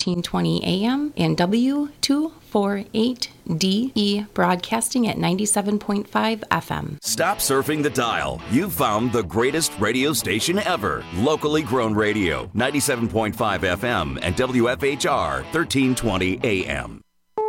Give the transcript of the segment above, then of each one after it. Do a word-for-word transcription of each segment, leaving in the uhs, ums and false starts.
thirteen twenty A M and W two forty-eight D E broadcasting at ninety-seven point five F M. Stop surfing the dial. You've found the greatest radio station ever. Locally grown radio, ninety-seven point five F M and W F H R thirteen twenty A M.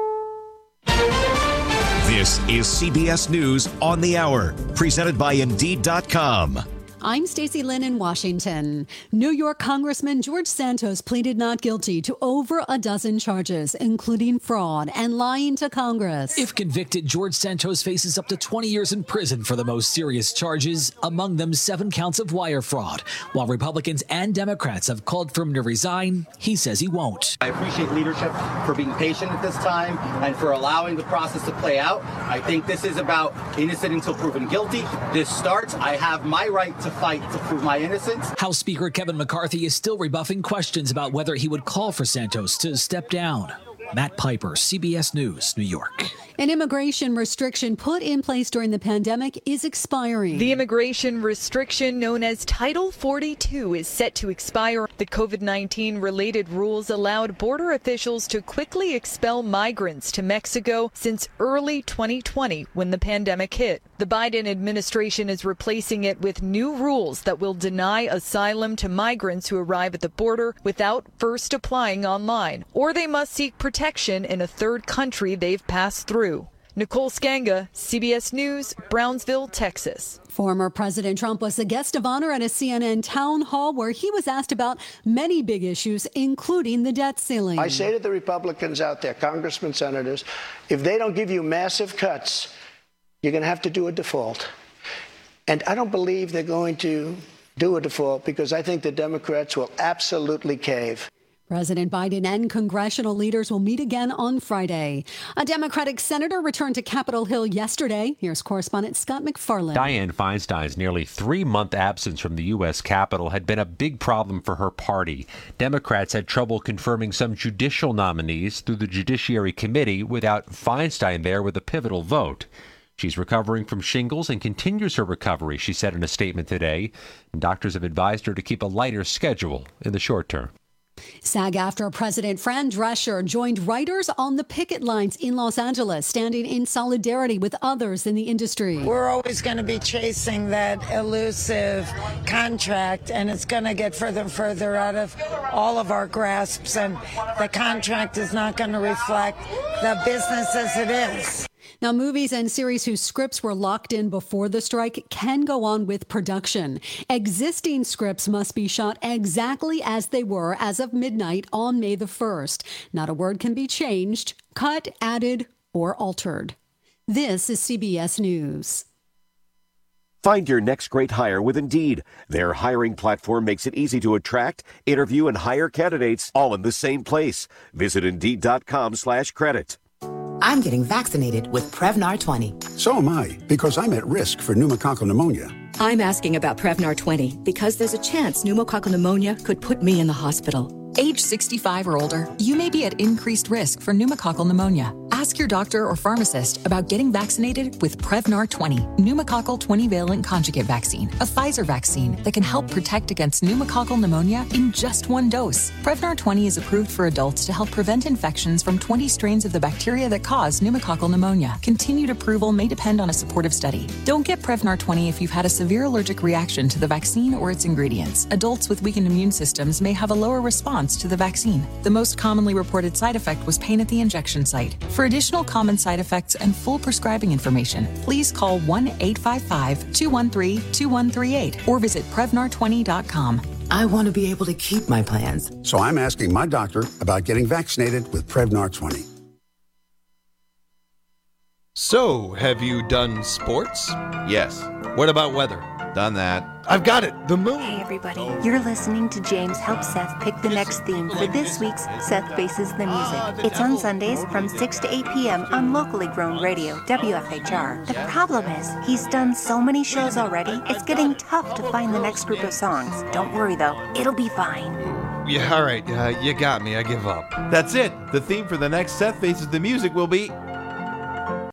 This is C B S News on the Hour, presented by Indeed dot com. I'm Stacey Lynn in Washington. New York Congressman George Santos pleaded not guilty to over a dozen charges, including fraud and lying to Congress. If convicted, George Santos faces up to twenty years in prison for the most serious charges, among them seven counts of wire fraud. While Republicans and Democrats have called for him to resign, he says he won't. I appreciate leadership for being patient at this time and for allowing the process to play out. I think this is about innocent until proven guilty. This starts. I have my right to fight to prove my innocence. House Speaker Kevin McCarthy is still rebuffing questions about whether he would call for Santos to step down. Matt Piper, C B S News, New York. An immigration restriction put in place during the pandemic is expiring. The immigration restriction known as Title forty-two is set to expire. The COVID nineteen related rules allowed border officials to quickly expel migrants to Mexico since early twenty twenty when the pandemic hit. The Biden administration is replacing it with new rules that will deny asylum to migrants who arrive at the border without first applying online, or they must seek protection in a third country they've passed through. Nicole Skanga, C B S News, Brownsville, Texas. Former President Trump was a guest of honor at a C N N town hall where he was asked about many big issues, including the debt ceiling. I say to the Republicans out there, congressmen, senators, if they don't give you massive cuts, you're going to have to do a default. And I don't believe they're going to do a default because I think the Democrats will absolutely cave. President Biden and congressional leaders will meet again on Friday. A Democratic senator returned to Capitol Hill yesterday. Here's correspondent Scott McFarland. Dianne Feinstein's nearly three-month absence from the U S Capitol had been a big problem for her party. Democrats had trouble confirming some judicial nominees through the Judiciary Committee without Feinstein there with a pivotal vote. She's recovering from shingles and continues her recovery, she said in a statement today. Doctors have advised her to keep a lighter schedule in the short term. SAG-AFTRA President Fran Drescher joined writers on the picket lines in Los Angeles, standing in solidarity with others in the industry. We're always going to be chasing that elusive contract, and it's going to get further and further out of all of our grasps, and the contract is not going to reflect the business as it is. Now, movies and series whose scripts were locked in before the strike can go on with production. Existing scripts must be shot exactly as they were as of midnight on May the first. Not a word can be changed, cut, added, or altered. This is C B S News. Find your next great hire with Indeed. Their hiring platform makes it easy to attract, interview, and hire candidates all in the same place. Visit Indeed.com slash credit. I'm getting vaccinated with Prevnar twenty. So am I, because I'm at risk for pneumococcal pneumonia. I'm asking about Prevnar twenty because there's a chance pneumococcal pneumonia could put me in the hospital. Age sixty-five or older, you may be at increased risk for pneumococcal pneumonia. Ask your doctor or pharmacist about getting vaccinated with Prevnar twenty, pneumococcal twenty-valent conjugate vaccine, a Pfizer vaccine that can help protect against pneumococcal pneumonia in just one dose. Prevnar twenty is approved for adults to help prevent infections from twenty strains of the bacteria that cause pneumococcal pneumonia. Continued approval may depend on a supportive study. Don't get Prevnar twenty if you've had a severe allergic reaction to the vaccine or its ingredients. Adults with weakened immune systems may have a lower response to the vaccine. The most commonly reported side effect was pain at the injection site. For additional common side effects and full prescribing information, please call one eight five five, two one three, two one three eight or visit Prevnar twenty dot com. I want to be able to keep my plans. So I'm asking my doctor about getting vaccinated with Prevnar twenty. So, have you done sports? Yes. What about weather? Done that. I've got it. The moon. Hey, everybody. You're listening to James help Seth pick the next theme for this week's Seth Faces the Music. It's on Sundays from six to eight p.m. on locally grown radio, W F H R. The problem is, he's done so many shows already, it's getting tough to find the next group of songs. Don't worry, though. It'll be fine. Yeah, all right. Uh, you got me. I give up. That's it. The theme for the next Seth Faces the Music will be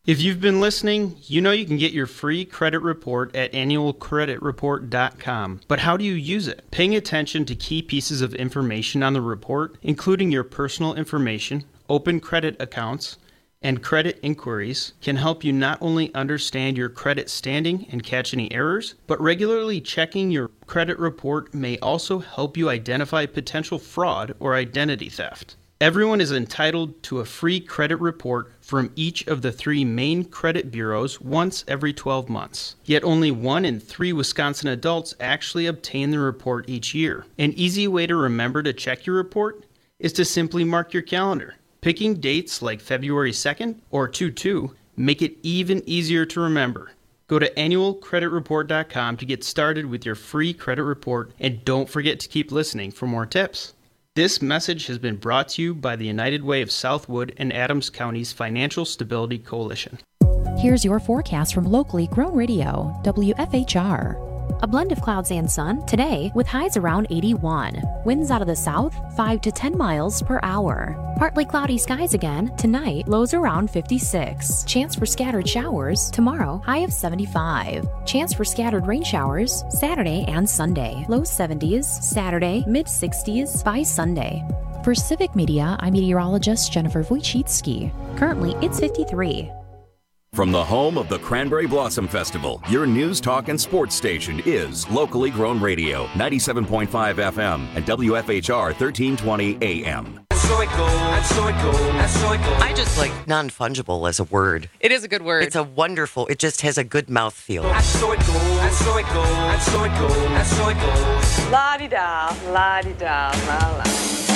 If you've been listening, you know you can get your free credit report at annual credit report dot com. But how do you use it? Paying attention to key pieces of information on the report, including your personal information, open credit accounts, and credit inquiries, can help you not only understand your credit standing and catch any errors, but regularly checking your credit report may also help you identify potential fraud or identity theft. Everyone is entitled to a free credit report from each of the three main credit bureaus once every twelve months. Yet only one in three Wisconsin adults actually obtain the report each year. An easy way to remember to check your report is to simply mark your calendar. Picking dates like February second or two two make it even easier to remember. Go to annual credit report dot com to get started with your free credit report, and don't forget to keep listening for more tips. This message has been brought to you by the United Way of Southwood and Adams County's Financial Stability Coalition. Here's your forecast from locally grown radio, W F H R. A blend of clouds and sun today with highs around eighty-one. Winds out of the south, five to ten miles per hour. Partly cloudy skies again. Tonight, lows around fifty-six. Chance for scattered showers. Tomorrow, high of seventy-five. Chance for scattered rain showers Saturday and Sunday. Low seventies. Saturday, mid sixties by Sunday. For Civic Media, I'm meteorologist Jennifer Wojcicki. Currently, it's fifty-three. From the home of the Cranberry Blossom Festival, your news, talk, and sports station is Locally Grown Radio, ninety-seven point five F M and W F H R thirteen twenty A M. I just like non-fungible as a word. It is a good word. It's a wonderful, it just has a good mouthfeel. La-di-da, la-di-da, la-la.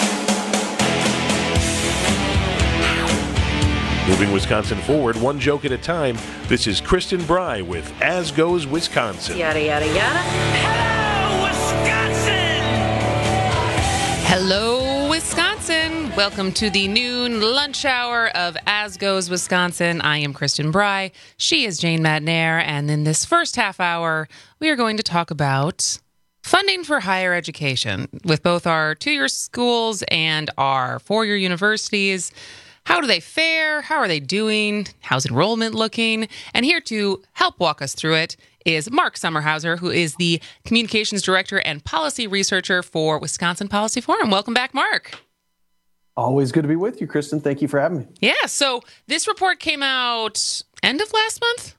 Moving Wisconsin forward, one joke at a time. This is Kristen Bry with As Goes Wisconsin. Yada, yada, yada. Hello, Wisconsin! Hello, Wisconsin! Welcome to the noon lunch hour of As Goes Wisconsin. I am Kristen Bry. She is Jane Madnair. And in this first half hour, we are going to talk about funding for higher education with both our two-year schools and our four-year universities. How do they fare? How are they doing? How's enrollment looking? And here to help walk us through it is Mark Sommerhauser, who is the Communications Director and Policy Researcher for Wisconsin Policy Forum. Welcome back, Mark. Always good to be with you, Kristen. Thank you for having me. Yeah, so this report came out end of last month?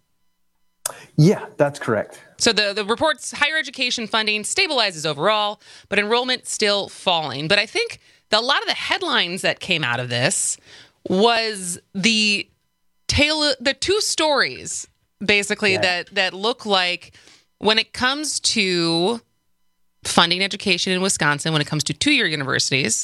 Yeah, that's correct. So the, the report's higher education funding stabilizes overall, but enrollment still falling. But I think the, a lot of the headlines that came out of this was the tale, the two stories, basically, yeah. that, that look like when it comes to funding education in Wisconsin, when it comes to two-year universities,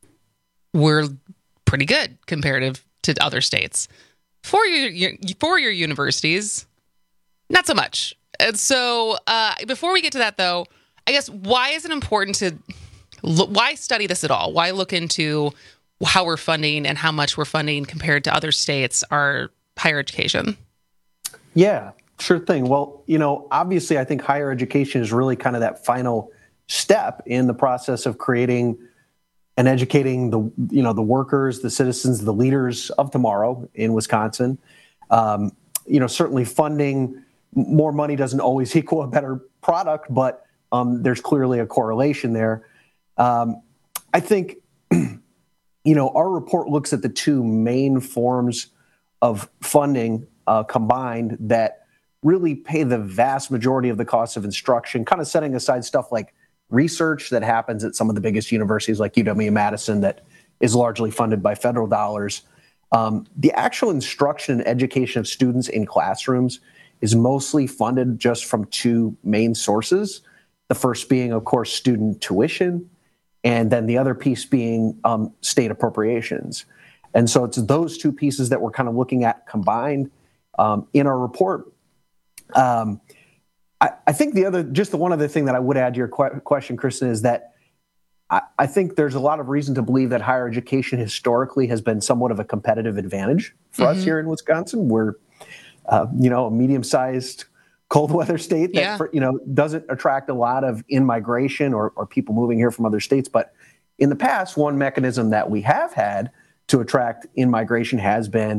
we're pretty good comparative to other states. Four-year, four-year universities, not so much. And so uh, before we get to that, though, I guess, why is it important to, look, why study this at all? Why look into how we're funding and how much we're funding compared to other states, our higher education? Yeah, sure thing. Well, you know, obviously, I think higher education is really kind of that final step in the process of creating and educating the, you know, the workers, the citizens, the leaders of tomorrow in Wisconsin. Um, you know, certainly funding more money doesn't always equal a better product, but um, there's clearly a correlation there. Um, I think, you know, our report looks at the two main forms of funding uh, combined that really pay the vast majority of the cost of instruction, kind of setting aside stuff like research that happens at some of the biggest universities like U W-Madison that is largely funded by federal dollars. Um, the actual instruction and education of students in classrooms is mostly funded just from two main sources. The first being, of course, student tuition, and then the other piece being um, state appropriations. And so it's those two pieces that we're kind of looking at combined um, in our report. Um, I, I think the other, just the one other thing that I would add to your que- question, Kristen, is that I, I think there's a lot of reason to believe that higher education historically has been somewhat of a competitive advantage for mm-hmm. us here in Wisconsin. We're, uh, you know, a medium-sized cold weather state that, yeah. for, you know, doesn't attract a lot of in-migration or, or people moving here from other states. But in the past, one mechanism that we have had to attract in-migration has been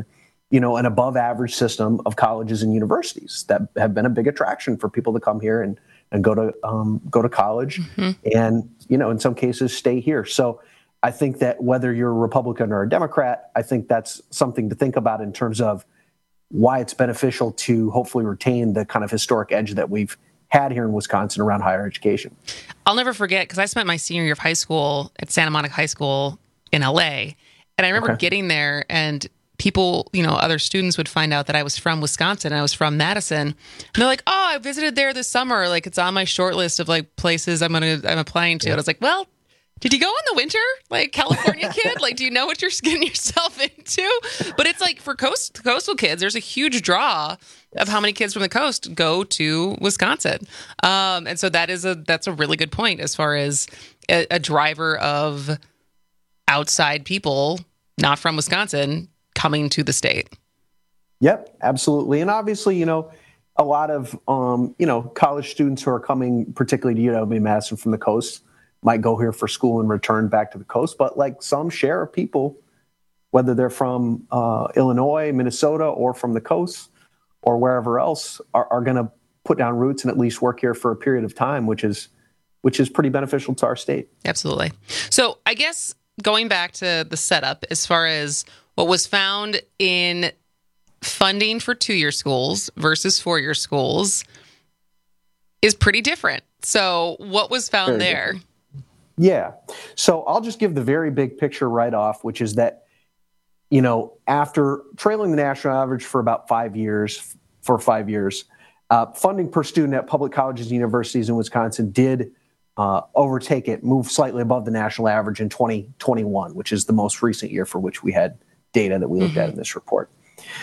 you know, an above average system of colleges and universities that have been a big attraction for people to come here and, and go to um, go to college mm-hmm. and, you know, in some cases stay here. So I think that whether you're a Republican or a Democrat, I think that's something to think about in terms of why it's beneficial to hopefully retain the kind of historic edge that we've had here in Wisconsin around higher education. I'll never forget, because I spent my senior year of high school at Santa Monica High School in L A. And I remember okay. getting there and people, you know, other students would find out that I was from Wisconsin. I was from Madison. And they're like, oh, I visited there this summer. Like, it's on my short list of like places I'm going to, I'm applying to. Yeah. And I was like, well, did you go in the winter? Like, California kid? Like, do you know what you're getting yourself into? But it's like for coast, coastal kids, there's a huge draw of how many kids from the coast go to Wisconsin. Um, and so that is a, that's a really good point as far as a, a driver of outside people, not from Wisconsin, coming to the state. Yep, absolutely. And obviously, you know, a lot of, um, you know, college students who are coming, particularly to U W Madison from the coast, might go here for school and return back to the coast. But like some share of people, whether they're from uh, Illinois, Minnesota, or from the coast or wherever else, are, are going to put down roots and at least work here for a period of time, which is which is pretty beneficial to our state. Absolutely. So I guess going back to the setup, as far as what was found in funding for two-year schools versus four-year schools is pretty different. So what was found very there? Different. Yeah. So I'll just give the very big picture right off, which is that, you know, after trailing the national average for about five years, for five years, uh, funding per student at public colleges and universities in Wisconsin did uh, overtake it, move slightly above the national average in twenty twenty-one, which is the most recent year for which we had data that we looked mm-hmm. at in this report.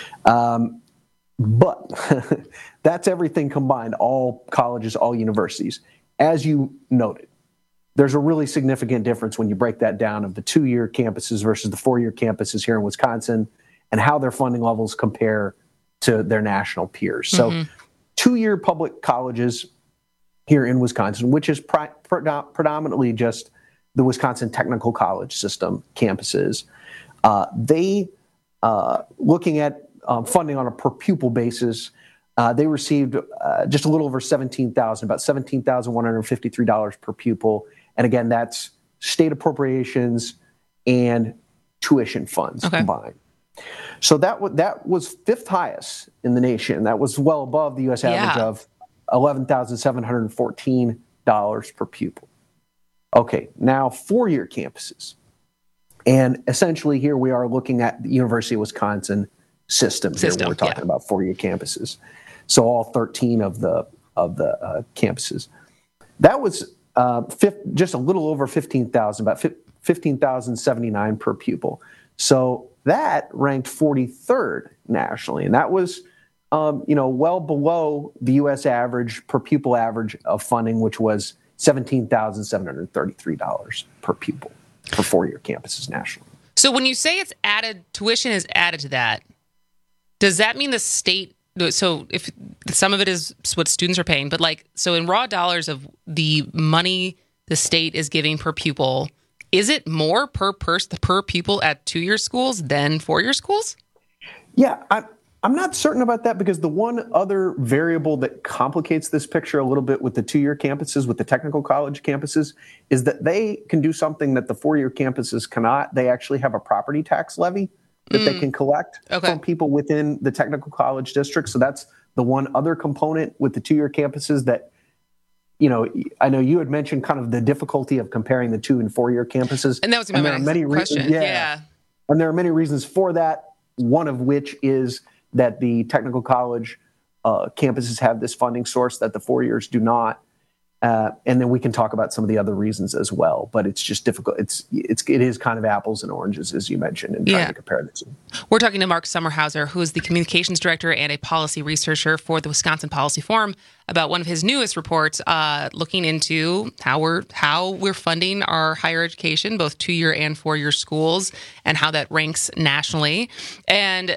Um, but that's everything combined, all colleges, all universities. As you noted, there's a really significant difference when you break that down of the two-year campuses versus the four-year campuses here in Wisconsin and how their funding levels compare to their national peers. Mm-hmm. So two-year public colleges here in Wisconsin, which is pri- predom- predominantly just the Wisconsin Technical College system campuses, uh, they, uh, looking at um, funding on a per pupil basis, uh, they received uh, just a little over seventeen thousand dollars, about seventeen thousand one hundred fifty-three dollars per pupil. And again, that's state appropriations and tuition funds okay. combined. So that w- that was fifth highest in the nation. That was well above the U S average yeah. of eleven thousand seven hundred fourteen dollars per pupil. Okay, now four-year campuses. And essentially here we are looking at the University of Wisconsin system. system here when we're talking yeah. about four-year campuses. So all thirteen of the of the uh, campuses. That was Uh, fifth, just a little over fifteen thousand, about fifteen thousand seventy-nine per pupil. So that ranked forty-third nationally. And that was, um, you know, well below the U S average per pupil average of funding, which was seventeen thousand seven hundred thirty-three dollars per pupil for four-year campuses nationally. So when you say it's added, tuition is added to that, does that mean the state, so if some of it is what students are paying, but like, so in raw dollars of the money the state is giving per pupil, is it more per person, per pupil at two-year schools than four-year schools? Yeah, I, I'm not certain about that because the one other variable that complicates this picture a little bit with the two-year campuses, with the technical college campuses, is that they can do something that the four-year campuses cannot. They actually have a property tax levy that mm. they can collect okay. from people within the technical college district. So that's the one other component with the two-year campuses that, you know, I know you had mentioned kind of the difficulty of comparing the two and four-year campuses. And that was my next many question. Reasons, yeah. yeah. And there are many reasons for that, one of which is that the technical college uh, campuses have this funding source that the four years do not. Uh, and then we can talk about some of the other reasons as well, but it's just difficult. It's it's it is kind of apples and oranges, as you mentioned, and trying yeah. to compare the two. We're talking to Mark Sommerhauser, who is the communications director and a policy researcher for the Wisconsin Policy Forum, about one of his newest reports, uh, looking into how we're how we're funding our higher education, both two-year and four-year schools, and how that ranks nationally. And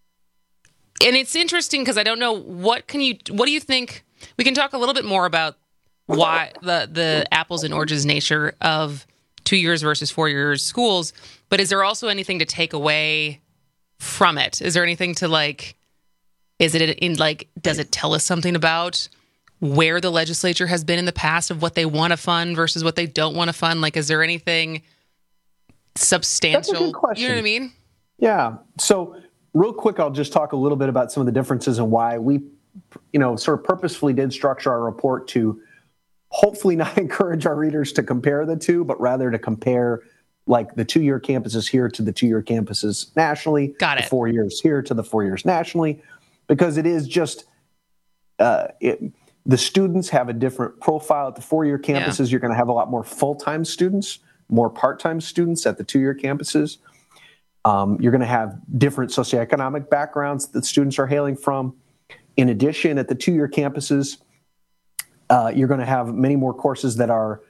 and it's interesting because I don't know what can you what do you think? We can talk a little bit more about why the the apples and oranges nature of two years versus four years schools, but is there also anything to take away from it? Is there anything to like, is it in like, does it tell us something about where the legislature has been in the past of what they want to fund versus what they don't want to fund? Like, is there anything substantial? That's a good question. You know what I mean? Yeah. So real quick, I'll just talk a little bit about some of the differences and why we, you know, sort of purposefully did structure our report to hopefully not encourage our readers to compare the two, but rather to compare like the two-year campuses here to the two-year campuses nationally. Got it. The four years here to the four years nationally, because it is just, uh, it, the students have a different profile. At the four-year campuses, yeah. You're going to have a lot more full-time students, more part-time students at the two-year campuses. Um, you're going to have different socioeconomic backgrounds that students are hailing from. In addition, at the two-year campuses, uh, you're going to have many more courses that are,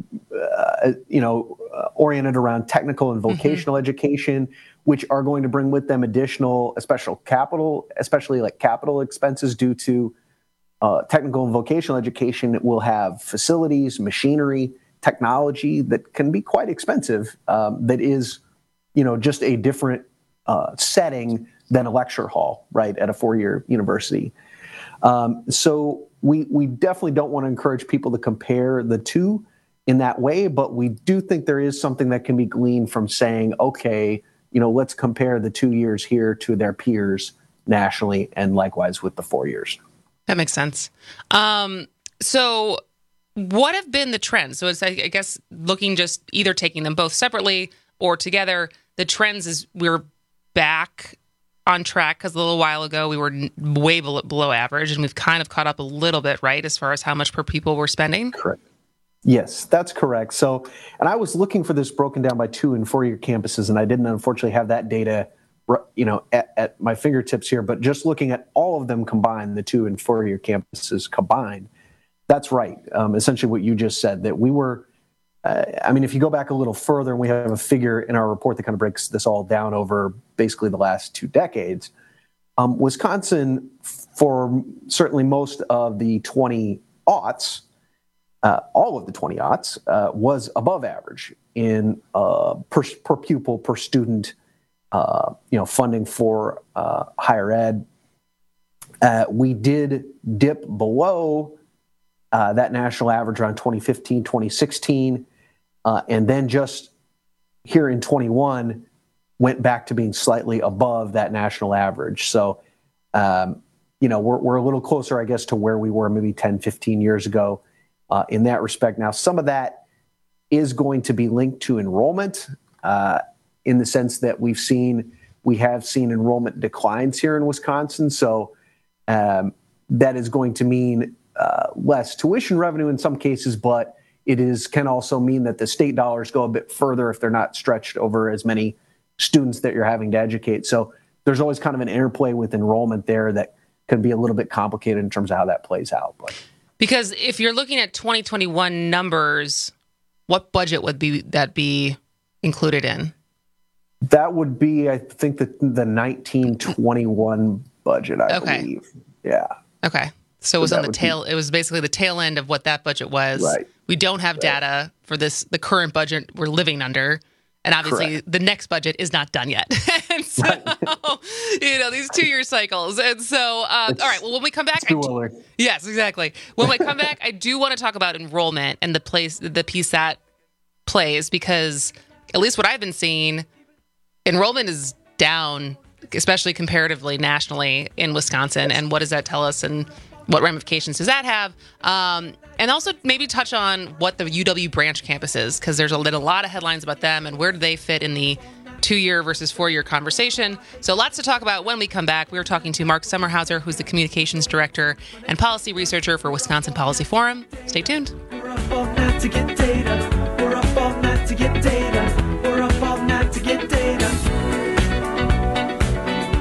uh, you know, uh, oriented around technical and vocational mm-hmm. education, which are going to bring with them additional, especially capital, especially like capital expenses due to uh, technical and vocational education. It will have facilities, machinery, technology that can be quite expensive. Um, that is, you know, just a different uh, setting than a lecture hall, right, at a four-year university. Um, so we we definitely don't want to encourage people to compare the two in that way, but we do think there is something that can be gleaned from saying, okay, you know, let's compare the two years here to their peers nationally, and likewise with the four years. That makes sense. Um, so what have been the trends? So it's, I guess, looking just either taking them both separately or together, the trends is we're back on track because a little while ago we were way below, below average, and we've kind of caught up a little bit, right, as far as how much per pupil we're spending? Correct. Yes, that's correct. So, and I was looking for this broken down by two and four-year campuses, and I didn't unfortunately have that data, you know, at, at my fingertips here. But just looking at all of them combined, the two and four-year campuses combined, that's right. Um, essentially, what you just said, that we were. Uh, I mean, if you go back a little further, and we have a figure in our report that kind of breaks this all down over basically the last two decades, um, Wisconsin, for certainly most of the twenty aughts, uh, all of the twenty aughts, uh, was above average in uh, per, per pupil, per student, uh, you know, funding for uh, higher ed. Uh, we did dip below uh, that national average around twenty fifteen, twenty sixteen. Uh, and then just here in twenty-one, went back to being slightly above that national average. So, um, you know, we're, we're a little closer, I guess, to where we were maybe ten, fifteen years ago uh, in that respect. Now, some of that is going to be linked to enrollment uh, in the sense that we've seen, we have seen enrollment declines here in Wisconsin. So um, that is going to mean uh, less tuition revenue in some cases, but it is can also mean that the state dollars go a bit further if they're not stretched over as many students that you're having to educate. So there's always kind of an interplay with enrollment there that can be a little bit complicated in terms of how that plays out. But. Because if you're looking at twenty twenty-one numbers, what budget would be that be included in? That would be, I think, the, the nineteen twenty-one budget, I okay. believe. Yeah. Okay. So it was so on the tail. Be... It was basically the tail end of what that budget was. Right. We don't have right. data for this, the current budget we're living under. And obviously Correct. The next budget is not done yet. And so, right. you know, these two-year cycles. And so, um, all right, well, when we come back. It's too early. Yes, exactly. When we come back, I do want to talk about enrollment and the place, the piece that plays, because at least what I've been seeing, enrollment is down, especially comparatively nationally in Wisconsin. And what does that tell us? And what ramifications does that have? Um, and also maybe touch on what the U W branch campus is, because there's a, a lot of headlines about them and where do they fit in the two-year versus four-year conversation. So lots to talk about when we come back. We were talking to Mark Sommerhauser, who's the communications director and policy researcher for Wisconsin Policy Forum. Stay tuned. We're up all night to get data. We're up all night to get data. We're up all night to get data.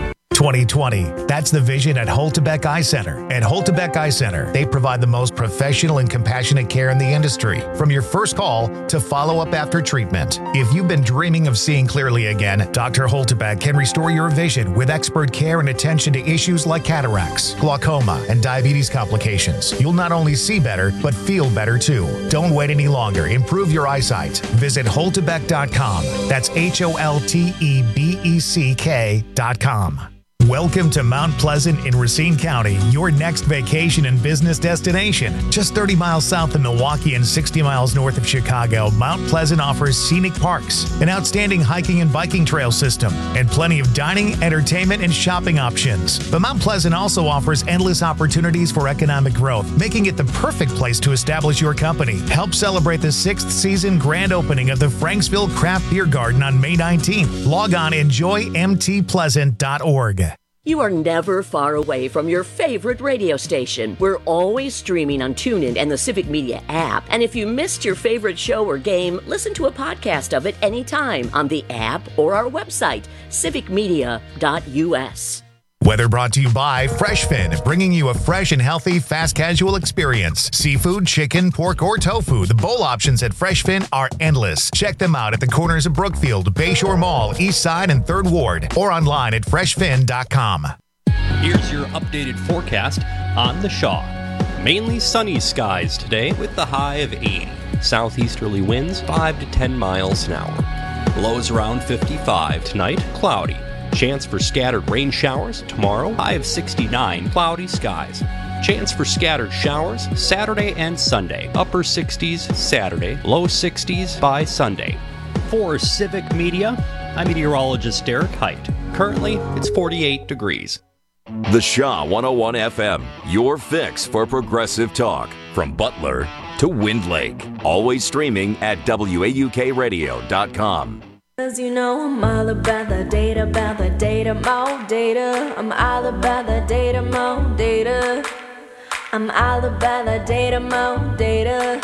twenty twenty. That's the vision at Holtebeck Eye Center. At Holtebeck Eye Center, they provide the most professional and compassionate care in the industry, from your first call to follow-up after treatment. If you've been dreaming of seeing clearly again, Doctor Holtebeck can restore your vision with expert care and attention to issues like cataracts, glaucoma, and diabetes complications. You'll not only see better, but feel better too. Don't wait any longer. Improve your eyesight. Visit holtebeck dot com. That's H O L T E B E C K dot com. Welcome to Mount Pleasant in Racine County, your next vacation and business destination. Just thirty miles south of Milwaukee and sixty miles north of Chicago, Mount Pleasant offers scenic parks, an outstanding hiking and biking trail system, and plenty of dining, entertainment, and shopping options. But Mount Pleasant also offers endless opportunities for economic growth, making it the perfect place to establish your company. Help celebrate the sixth season grand opening of the Franksville Craft Beer Garden on May nineteenth. Log on enjoy m t pleasant dot org. You are never far away from your favorite radio station. We're always streaming on TuneIn and the Civic Media app. And if you missed your favorite show or game, listen to a podcast of it anytime on the app or our website, civic media dot u s. Weather brought to you by FreshFin, bringing you a fresh and healthy fast casual experience. Seafood, chicken, pork, or tofu. The bowl options at FreshFin are endless. Check them out at the corners of Brookfield, Bayshore Mall, East Side, and third Ward, or online at fresh fin dot com. Here's your updated forecast on the Shaw. Mainly sunny skies today with the high of eighty. Southeasterly winds five to ten miles an hour. Lows around fifty-five tonight, cloudy. Chance for scattered rain showers tomorrow, high of sixty-nine, cloudy skies. Chance for scattered showers Saturday and Sunday, upper sixties Saturday, low sixties by Sunday. For Civic Media, I'm meteorologist Derek Height. Currently, it's forty-eight degrees. The Shaw one oh one F M, your fix for progressive talk. From Butler to Wind Lake. Always streaming at W A U K radio dot com. Cause you know I'm all about the data, about the data, more data. I'm all about the data, more data. I'm all about the data, more data.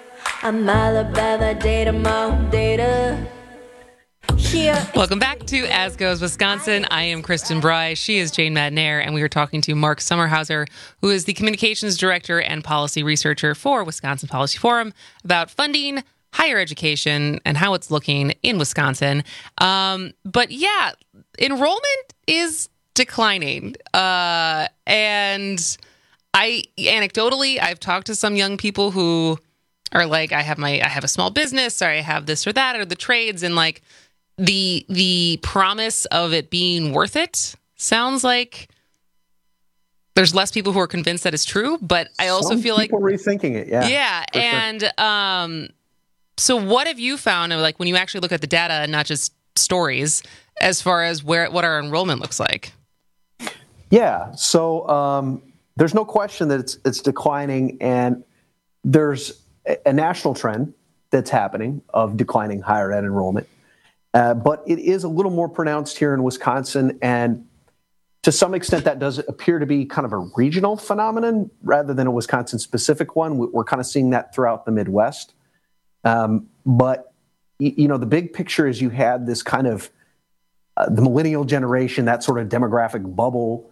I'm all about the data, more data. Yeah. Welcome back to As Goes Wisconsin. I am Kristen Bry. She is Jane Madnair, and we are talking to Mark Sommerhauser, who is the Communications Director and Policy Researcher for Wisconsin Policy Forum, about funding higher education and how it's looking in Wisconsin. Um, but yeah, enrollment is declining. Uh, and I, anecdotally, I've talked to some young people who are like, I have my, I have a small business, or I have this or that, or the trades. And like the, the promise of it being worth it sounds like there's less people who are convinced that it's true, but I also Some feel like people rethinking it. Yeah. Yeah. And, sure. um, So what have you found, like when you actually look at the data and not just stories, as far as where what our enrollment looks like? Yeah, so um, there's no question that it's it's declining, and there's a, a national trend that's happening of declining higher ed enrollment, uh, but it is a little more pronounced here in Wisconsin, and to some extent that does appear to be kind of a regional phenomenon rather than a Wisconsin-specific one. We're kind of seeing that throughout the Midwest. Um, but, you, you know, the big picture is you had this kind of uh, the millennial generation, that sort of demographic bubble,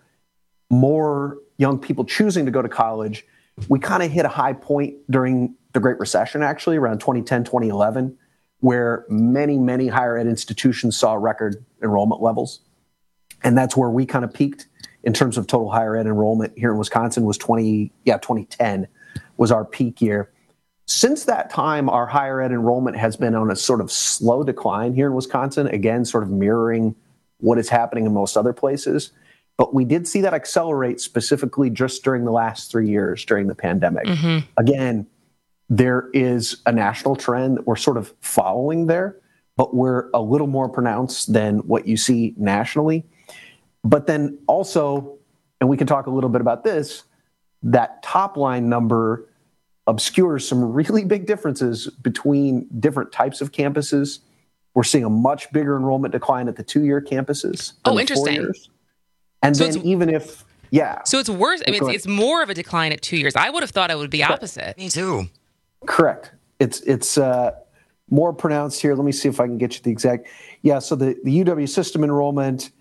more young people choosing to go to college. We kind of hit a high point during the Great Recession, actually, around twenty ten, twenty eleven, where many, many higher ed institutions saw record enrollment levels. And that's where we kind of peaked in terms of total higher ed enrollment here in Wisconsin was twenty, yeah, twenty ten was our peak year. Since that time, our higher ed enrollment has been on a sort of slow decline here in Wisconsin, again, sort of mirroring what is happening in most other places. But we did see that accelerate specifically just during the last three years during the pandemic. Mm-hmm. Again, there is a national trend that we're sort of following there, but we're a little more pronounced than what you see nationally. But then also, and we can talk a little bit about this, that top line number obscures some really big differences between different types of campuses. We're seeing a much bigger enrollment decline at the two-year campuses. Oh, interesting. And so then even if, yeah. So it's worse. I mean, it's, it's more of a decline at two years. I would have thought it would be opposite. Me too. Correct. It's it's uh, more pronounced here. Let me see if I can get you the exact. Yeah, so the, the U W system enrollment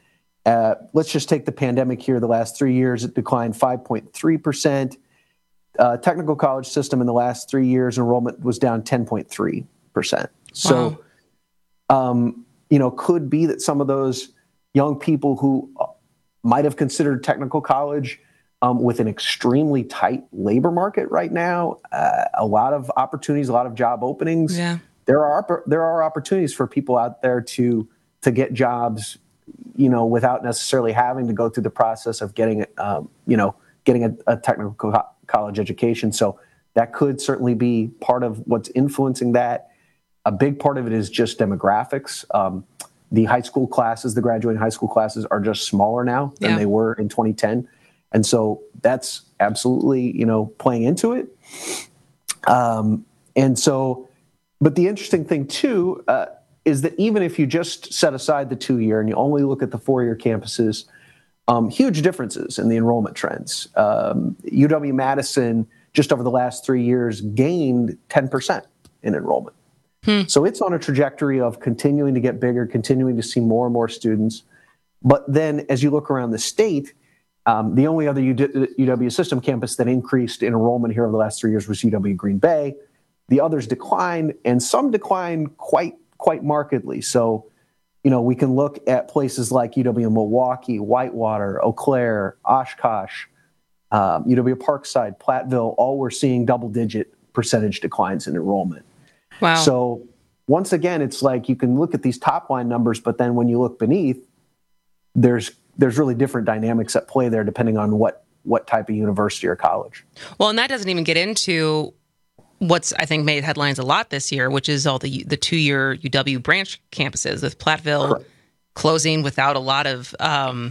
Uh, let's just take the pandemic here. The last three years, it declined five point three percent. Uh, technical college system in the last three years, enrollment was down ten point three percent. So, wow. um, you know, could be that some of those young people who might have considered technical college um, with an extremely tight labor market right now, uh, a lot of opportunities, a lot of job openings. Yeah. There are there are opportunities for people out there to to get jobs, you know, without necessarily having to go through the process of getting, um, you know, getting a, a technical co- college education. So that could certainly be part of what's influencing that. A big part of it is just demographics. Um, the high school classes, the graduating high school classes are just smaller now than Yeah. they were in twenty ten. And so that's absolutely, you know, playing into it. Um, and so, but the interesting thing too, uh, is that even if you just set aside the two-year and you only look at the four-year campuses, um, huge differences in the enrollment trends. Um, U W-Madison, just over the last three years, gained ten percent in enrollment. Hmm. So it's on a trajectory of continuing to get bigger, continuing to see more and more students. But then as you look around the state, um, the only other U W system campus that increased in enrollment here over the last three years was U W Green Bay. The others declined, and some declined quite quite markedly. So, you know, we can look at places like U W Milwaukee, Whitewater, Eau Claire, Oshkosh, um, U W Parkside, Platteville, all were seeing double-digit percentage declines in enrollment. Wow. So once again, it's like you can look at these top-line numbers, but then when you look beneath, there's there's really different dynamics at play there depending on what what type of university or college. Well, and that doesn't even get into what's, I think, made headlines a lot this year, which is all the the two-year U W branch campuses, with Platteville Correct. closing without a lot of um,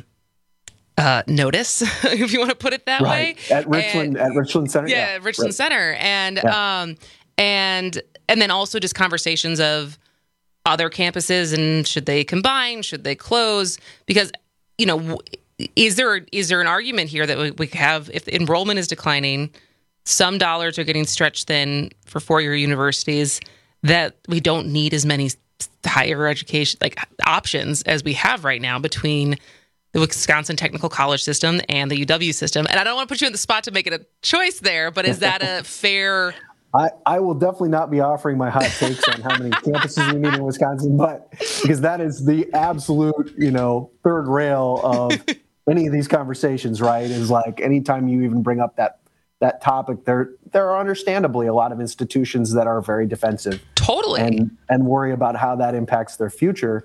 uh, notice, if you want to put it that right. way. At Richland, and, at Richland Center. Yeah, yeah. Richland right. Center. And, yeah. um, and, and then also just conversations of other campuses and should they combine, should they close? Because, you know, is there is there an argument here that we, we have, if enrollment is declining, some dollars are getting stretched thin for four-year universities, that we don't need as many higher education like options as we have right now between the Wisconsin Technical College system and the U W system? And I don't want to put you in the spot to make it a choice there, but is that a fair... I, I will definitely not be offering my hot takes on how many campuses we need in Wisconsin, but because that is the absolute, you know, third rail of any of these conversations, right? Is like anytime you even bring up that that topic, there there are understandably a lot of institutions that are very defensive, totally, and and worry about how that impacts their future.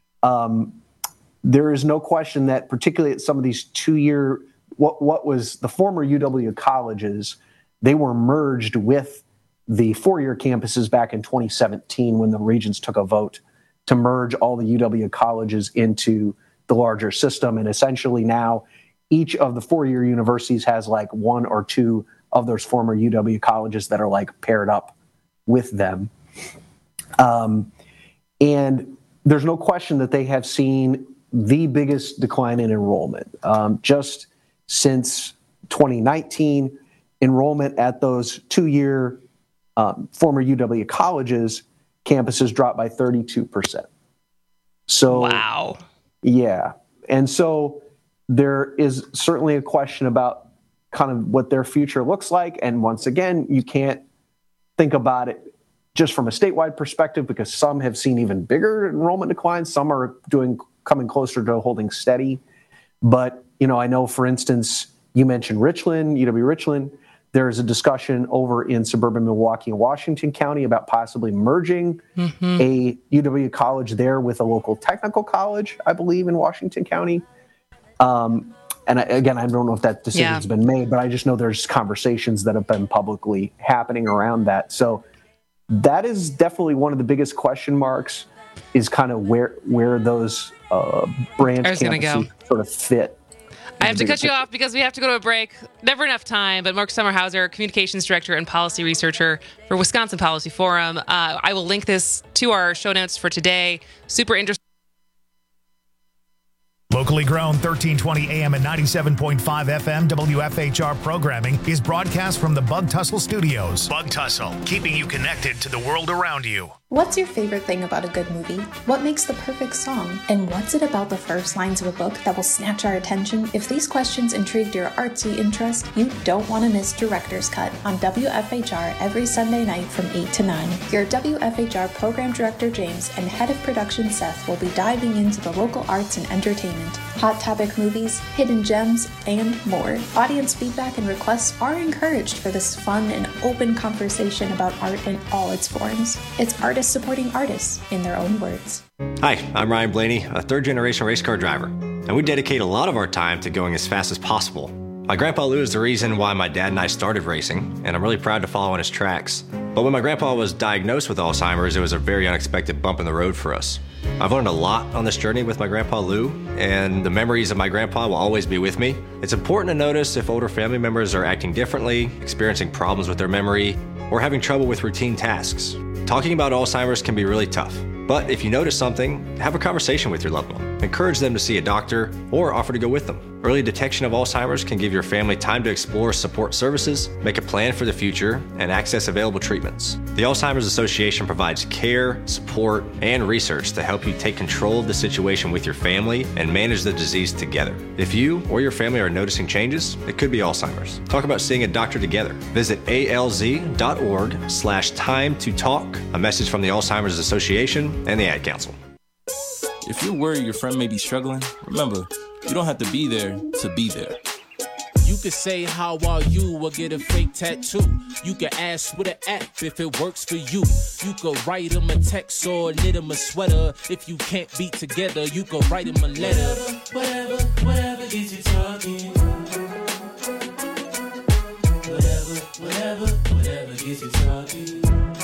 Um, there is no question that particularly at some of these two-year, what what was the former U W colleges, they were merged with the four-year campuses back in twenty seventeen when the regions took a vote to merge all the U W colleges into the larger system. And essentially now each of the four-year universities has like one or two of those former U W colleges that are like paired up with them. Um, and there's no question that they have seen the biggest decline in enrollment. Um, just since twenty nineteen, enrollment at those two-year Um, former U W colleges campuses dropped by thirty-two percent. So, wow. Yeah. And so there is certainly a question about kind of what their future looks like. And once again, you can't think about it just from a statewide perspective because some have seen even bigger enrollment declines. Some are doing coming closer to holding steady. But, you know, I know, for instance, you mentioned Richland, U W Richland. There is a discussion over in suburban Milwaukee and Washington County about possibly merging mm-hmm. a U W college there with a local technical college, I believe, in Washington County. Um, and I, again, I don't know if that decision's yeah. been made, but I just know there's conversations that have been publicly happening around that. So that is definitely one of the biggest question marks, is kind of where where those uh, branch campuses go. sort of fit. I have to cut you off because we have to go to a break. Never enough time, but Mark Sommerhauser, Communications Director and Policy Researcher for Wisconsin Policy Forum. Uh, I will link this to our show notes for today. Super interesting. Locally grown thirteen twenty A M and ninety-seven point five F M W F H R programming is broadcast from the Bug Tussle Studios. Bug Tussle, keeping you connected to the world around you. What's your favorite thing about a good movie? What makes the perfect song? And what's it about the first lines of a book that will snatch our attention? If these questions intrigued your artsy interest, you don't want to miss Director's Cut on W F H R every Sunday night from eight to nine. Your W F H R Program Director James and Head of Production Seth will be diving into the local arts and entertainment, hot topic movies, hidden gems, and more. Audience feedback and requests are encouraged for this fun and open conversation about art in all its forms. It's artists supporting artists in their own words. Hi, I'm Ryan Blaney, a third-generation race car driver, and we dedicate a lot of our time to going as fast as possible. My grandpa Lou is the reason why my dad and I started racing, and I'm really proud to follow in his tracks. But when my grandpa was diagnosed with Alzheimer's, it was a very unexpected bump in the road for us. I've learned a lot on this journey with my grandpa Lou, and the memories of my grandpa will always be with me. It's important to notice if older family members are acting differently, experiencing problems with their memory, or having trouble with routine tasks. Talking about Alzheimer's can be really tough, but if you notice something, have a conversation with your loved one. Encourage them to see a doctor or offer to go with them. Early detection of Alzheimer's can give your family time to explore support services, make a plan for the future, and access available treatments. The Alzheimer's Association provides care, support, and research to help you take control of the situation with your family and manage the disease together. If you or your family are noticing changes, it could be Alzheimer's. Talk about seeing a doctor together. Visit alz.org slash time to talk. A message from the Alzheimer's Association and the Ad Council. If you're worried your friend may be struggling, remember, you don't have to be there to be there. You could say, how are you, or get a fake tattoo. You can ask with an app if it works for you. You could write them a text or knit them a sweater. If you can't be together, you could write them a letter. Whatever, whatever, whatever gets you talking. Whatever, whatever, whatever gets you talking.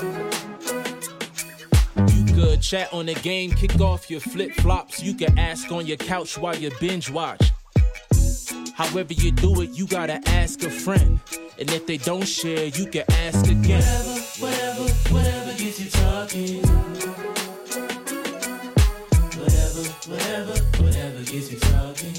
Good chat on the game, kick off your flip-flops. You can ask on your couch while you binge watch. However you do it, you gotta ask a friend. And if they don't share, you can ask again. Whatever, whatever, whatever gets you talking. Whatever, whatever, whatever gets you talking.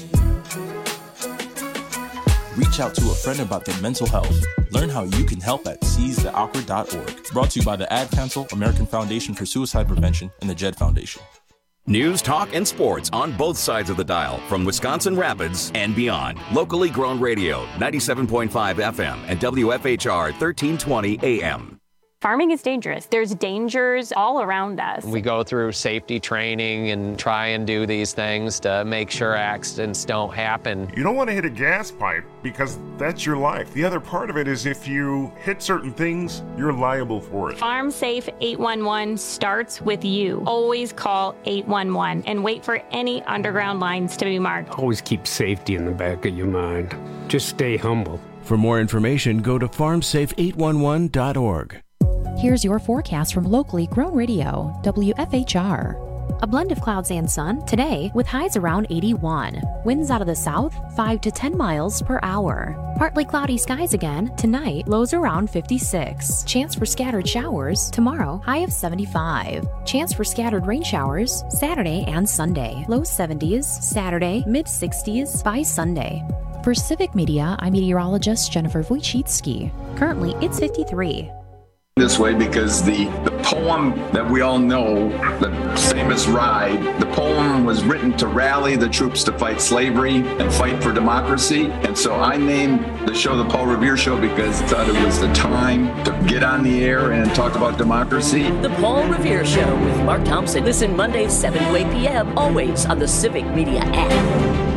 Reach out to a friend about their mental health. Learn how you can help at seize the awkward dot org. Brought to you by the Ad Council, American Foundation for Suicide Prevention, and the Jed Foundation. News, talk, and sports on both sides of the dial from Wisconsin Rapids and beyond. Locally grown radio, ninety-seven point five F M and W F H R thirteen twenty A M. Farming is dangerous. There's dangers all around us. We go through safety training and try and do these things to make sure accidents don't happen. You don't want to hit a gas pipe because that's your life. The other part of it is if you hit certain things, you're liable for it. Farm Safe eight one one starts with you. Always call eight one one and wait for any underground lines to be marked. Always keep safety in the back of your mind. Just stay humble. For more information, go to farm safe eight one one dot org. Here's your forecast from locally grown radio, W F H R. A blend of clouds and sun today with highs around eighty-one. Winds out of the south, five to ten miles per hour. Partly cloudy skies again tonight, lows around fifty-six. Chance for scattered showers tomorrow, high of seventy-five. Chance for scattered rain showers Saturday and Sunday, low seventies. Saturday, mid sixties by Sunday. For Civic Media, I'm meteorologist Jennifer Wojcicki. Currently, it's fifty-three. This way because the, the poem that we all know, the famous Ride, the poem was written to rally the troops to fight slavery and fight for democracy. And so I named the show the Paul Revere Show because I thought it was the time to get on the air and talk about democracy. The Paul Revere Show with Mark Thompson. Listen Mondays, seven to eight p.m., always on the Civic Media app.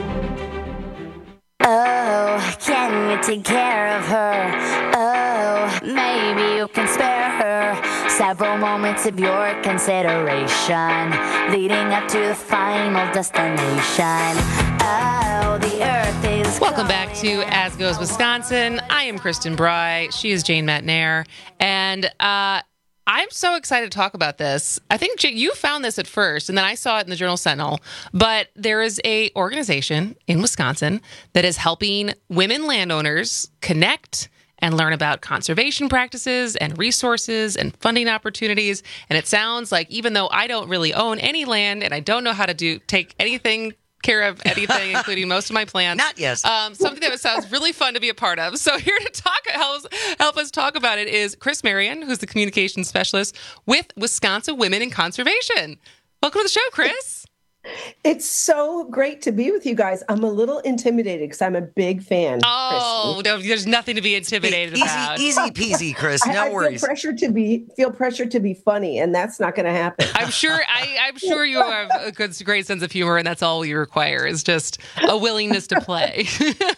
Oh, can you take care of her? Oh, maybe you can spare her several moments of your consideration, leading up to the final destination. Oh, the earth is Welcome back to As Goes Wisconsin. I am Kristen Bry. She is Jane Matnair. And uh, I'm so excited to talk about this. I think you found this at first, and then I saw it in the Journal Sentinel. But there is a organization in Wisconsin that is helping women landowners connect and learn about conservation practices and resources and funding opportunities. And it sounds like even though I don't really own any land and I don't know how to do take anything care of anything, including most of my plants. Not yet. Um, something that sounds really fun to be a part of. So here to talk, help us, help us talk about it is Chris Marion, who's the communications specialist with Wisconsin Women in Conservation. Welcome to the show, Chris. It's so great to be with you guys. I'm a little intimidated because I'm a big fan. Oh, no, there's nothing to be intimidated easy, about. Easy peasy, Chris. No I, I worries. Feel pressure to be feel pressure to be funny, and that's not going to happen. I'm sure. I, I'm sure you have a good, great sense of humor, and that's all you require is just a willingness to play.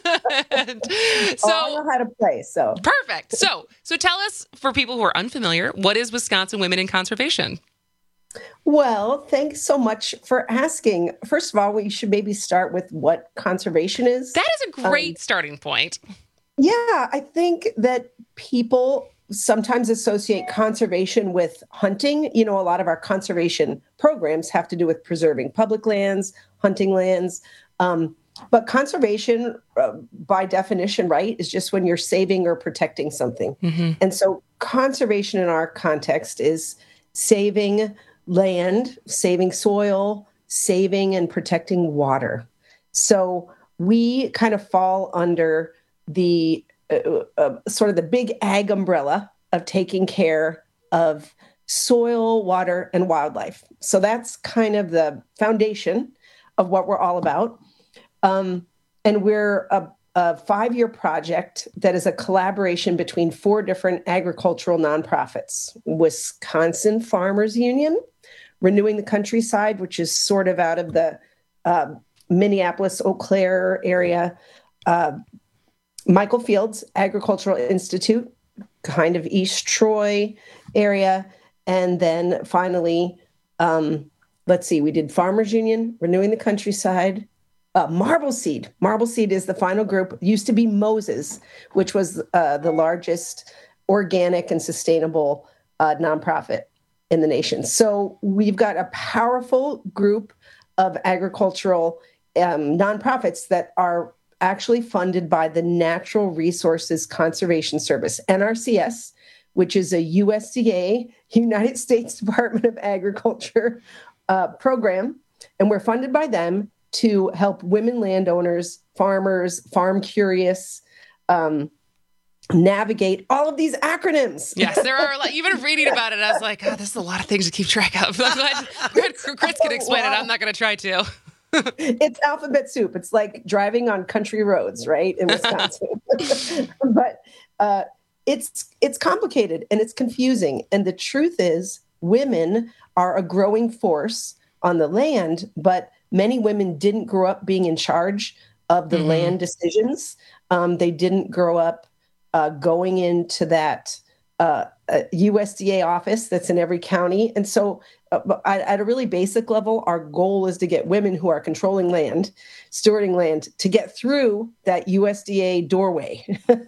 and so oh, I know how to play. So perfect. So, so tell us, for people who are unfamiliar, what is Wisconsin Women in Conservation? Well, thanks so much for asking. First of all, we should maybe start with what conservation is. That is a great um, starting point. Yeah, I think that people sometimes associate conservation with hunting. You know, a lot of our conservation programs have to do with preserving public lands, hunting lands. Um, but conservation, uh, by definition, right, is just when you're saving or protecting something. Mm-hmm. And so conservation in our context is saving land, saving soil, saving and protecting water. So we kind of fall under the uh, uh, sort of the big ag umbrella of taking care of soil, water, and wildlife. So that's kind of the foundation of what we're all about. Um, and we're a, a five-year project that is a collaboration between four different agricultural nonprofits: Wisconsin Farmers Union, Renewing the Countryside, which is sort of out of the uh, Minneapolis, Eau Claire area, uh, Michael Fields Agricultural Institute, kind of East Troy area, and then finally, um, let's see, we did Farmers Union, Renewing the Countryside, uh, Marble Seed. Marble Seed is the final group. It used to be Moses, which was uh, the largest organic and sustainable uh, nonprofit in the nation. So we've got a powerful group of agricultural um, nonprofits that are actually funded by the Natural Resources Conservation Service, N R C S, which is a U S D A, United States Department of Agriculture uh, program. And we're funded by them to help women landowners, farmers, farm curious, um, navigate all of these acronyms. Yes, there are. Like, even reading about it, I was like, oh, this is a lot of things to keep track of. I'm glad, glad Chris can explain well, it. I'm not going to try to. It's alphabet soup. It's like driving on country roads, right, in Wisconsin. But uh, it's it's complicated and it's confusing. And the truth is, women are a growing force on the land, but many women didn't grow up being in charge of the mm-hmm. land decisions. Um, they didn't grow up Uh, going into that uh, uh, U S D A office that's in every county. And so uh, at, at a really basic level, our goal is to get women who are controlling land, stewarding land, to get through that U S D A doorway.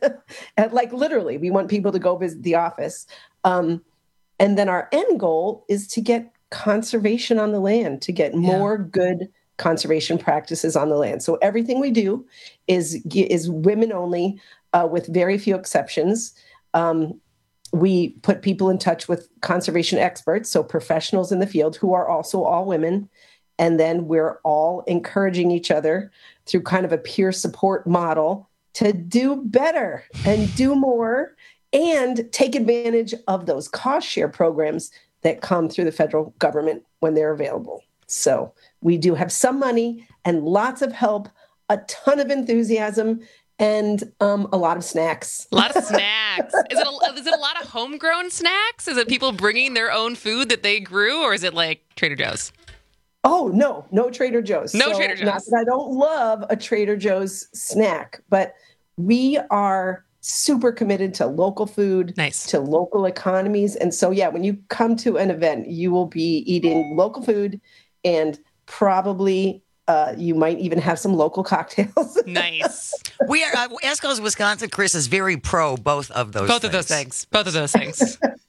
And like literally, we want people to go visit the office. Um, and then our end goal is to get conservation on the land, to get more yeah. good conservation practices on the land. So everything we do is, is women only, Uh, with very few exceptions. Um, we put people in touch with conservation experts, so professionals in the field who are also all women. And then we're all encouraging each other through kind of a peer support model to do better and do more and take advantage of those cost share programs that come through the federal government when they're available. So we do have some money and lots of help, a ton of enthusiasm, and um, a lot of snacks. A lot of snacks. Is it a, is it a lot of homegrown snacks? Is it people bringing their own food that they grew, or is it like Trader Joe's? Oh, no, no Trader Joe's. No so, Trader Joe's. Not that I don't love a Trader Joe's snack, but we are super committed to local food, nice. to local economies. And so, yeah, when you come to an event, you will be eating local food and probably Uh, you might even have some local cocktails. Nice. We are uh, Escos, Wisconsin. Chris is very pro both of those. Both things. of those things. Both of those things.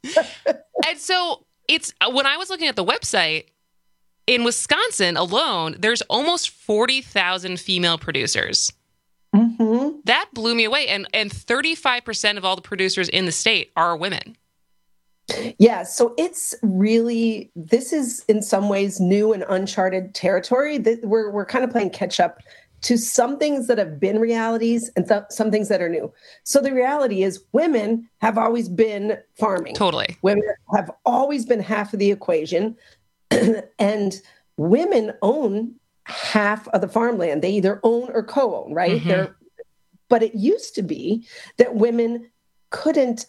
And so it's when I was looking at the website in Wisconsin alone, there's almost forty thousand female producers. Mm-hmm. That blew me away, and and thirty-five percent of all the producers in the state are women. Yeah, so it's really, this is in some ways new and uncharted territory. That we're we're kind of playing catch up to some things that have been realities and th- some things that are new. So the reality is women have always been farming. Totally. Women have always been half of the equation, and women own half of the farmland. They either own or co-own, right? Mm-hmm. They're, but it used to be that women couldn't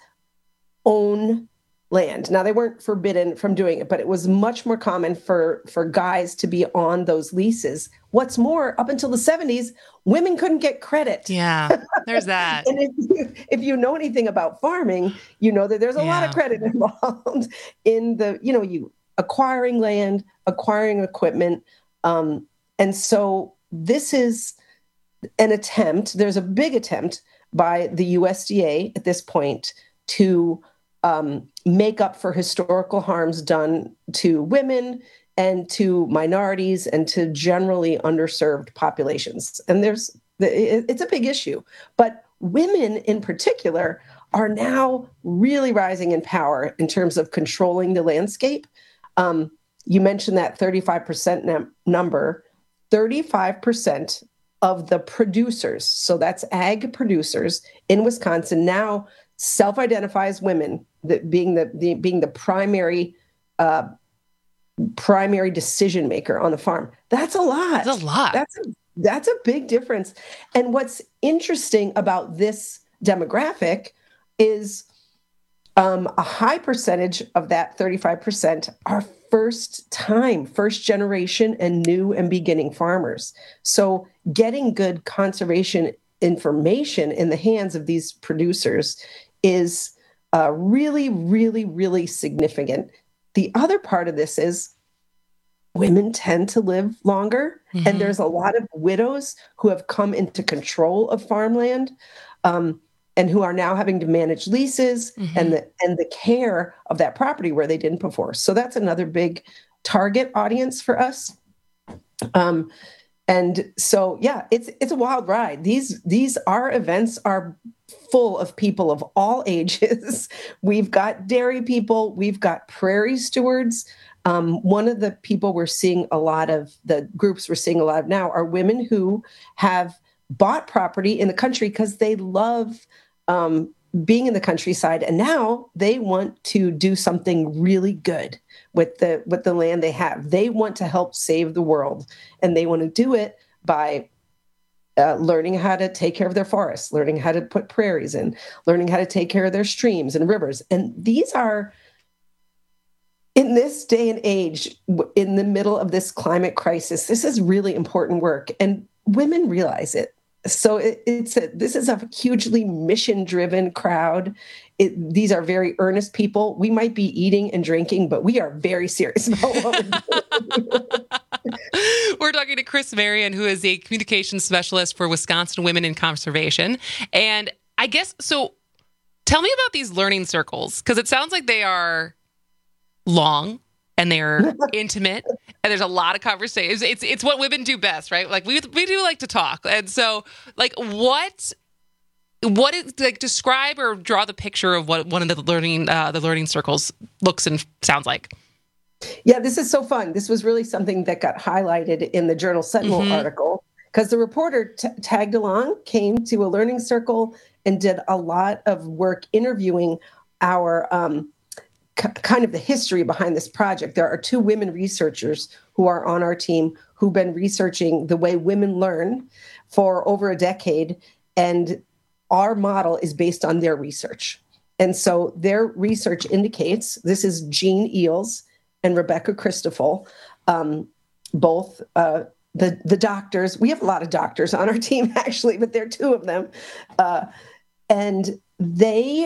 own land. Now, they weren't forbidden from doing it, but it was much more common for, for guys to be on those leases. What's more, up until the seventies, women couldn't get credit. Yeah, there's that. And if you, if you know anything about farming, you know that there's a Yeah. lot of credit involved in the, you know, you acquiring land, acquiring equipment. Um, and so this is an attempt, there's a big attempt by the U S D A at this point to um, make up for historical harms done to women and to minorities and to generally underserved populations. And there's, it's a big issue. But women in particular are now really rising in power in terms of controlling the landscape. Um, you mentioned that thirty-five percent num- number. thirty-five percent of the producers, so that's ag producers in Wisconsin, now self-identify as women, that being the, the being the primary uh, primary decision maker on the farm. That's a lot. That's a lot. That's a, that's a big difference. And what's interesting about this demographic is um, a high percentage of that thirty-five percent are first time, first generation and new and beginning farmers. So getting good conservation information in the hands of these producers is uh, really, really, really significant. The other part of this is women tend to live longer, Mm-hmm. and there's a lot of widows who have come into control of farmland, um, and who are now having to manage leases Mhm. and the and the care of that property where they didn't before. So that's another big target audience for us. Um, and so, yeah, it's it's a wild ride. These these our events are full of people of all ages. We've got dairy people, we've got prairie stewards. Um, one of the people we're seeing a lot of, the groups we're seeing a lot of now, are women who have bought property in the country because they love um, being in the countryside, and now they want to do something really good with the with the land they have. They want to help save the world, and they want to do it by uh, learning how to take care of their forests, learning how to put prairies in, learning how to take care of their streams and rivers. And these are, in this day and age, in the middle of this climate crisis, this is really important work, and women realize it. So it, it's a, this is a hugely mission-driven crowd. It, these are very earnest people. We might be eating and drinking, but we are very serious about what we're doing. We're talking to Chris Marion, who is a communications specialist for Wisconsin Women in Conservation. And I guess, so tell me about these learning circles, because it sounds like they are long and they're intimate and there's a lot of conversations. It's it's what women do best, right? Like we we do like to talk. And so like what what is, like, describe or draw the picture of what one of the learning uh, the learning circles looks and sounds like. Yeah, this is so fun. This was really something that got highlighted in the Journal Sentinel Mhm. article, because the reporter t- tagged along, came to a learning circle, and did a lot of work interviewing our um, c- kind of the history behind this project. There are two women researchers who are on our team who've been researching the way women learn for over a decade, and our model is based on their research. And so their research indicates, this is Jean Eels and Rebecca Christoffel, um, both uh, the the doctors. We have a lot of doctors on our team, actually, but there are two of them. Uh, and they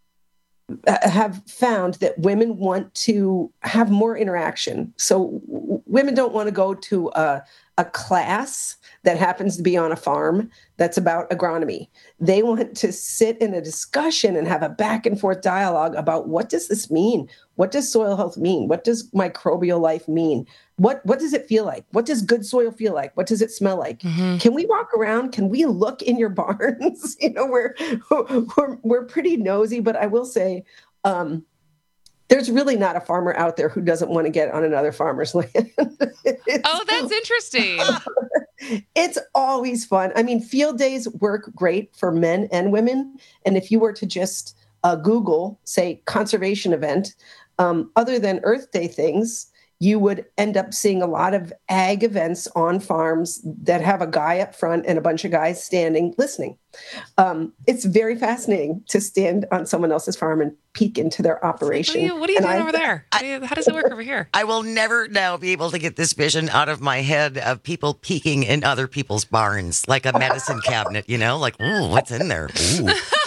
have found that women want to have more interaction. So w- women don't want to go to a, a class that happens to be on a farm that's about agronomy. They want to sit in a discussion and have a back and forth dialogue about, what does this mean? What does soil health mean? What does microbial life mean? What what does it feel like? What does good soil feel like? What does it smell like? Mm-hmm. Can we walk around? Can we look in your barns? you know, we're, we're we're pretty nosy, but I will say, um, there's really not a farmer out there who doesn't want to get on another farmer's land. Oh, that's interesting. It's always fun. I mean, field days work great for men and women. And if you were to just uh, Google, say, conservation event, um, other than Earth Day things, you would end up seeing a lot of ag events on farms that have a guy up front and a bunch of guys standing listening. Um, it's very fascinating to stand on someone else's farm and peek into their operation. What are you, what are you And doing I- over there? How do you- How does it work over here? I will never now be able to get this vision out of my head of people peeking in other people's barns, like a medicine cabinet, you know, like, ooh, what's in there? Ooh.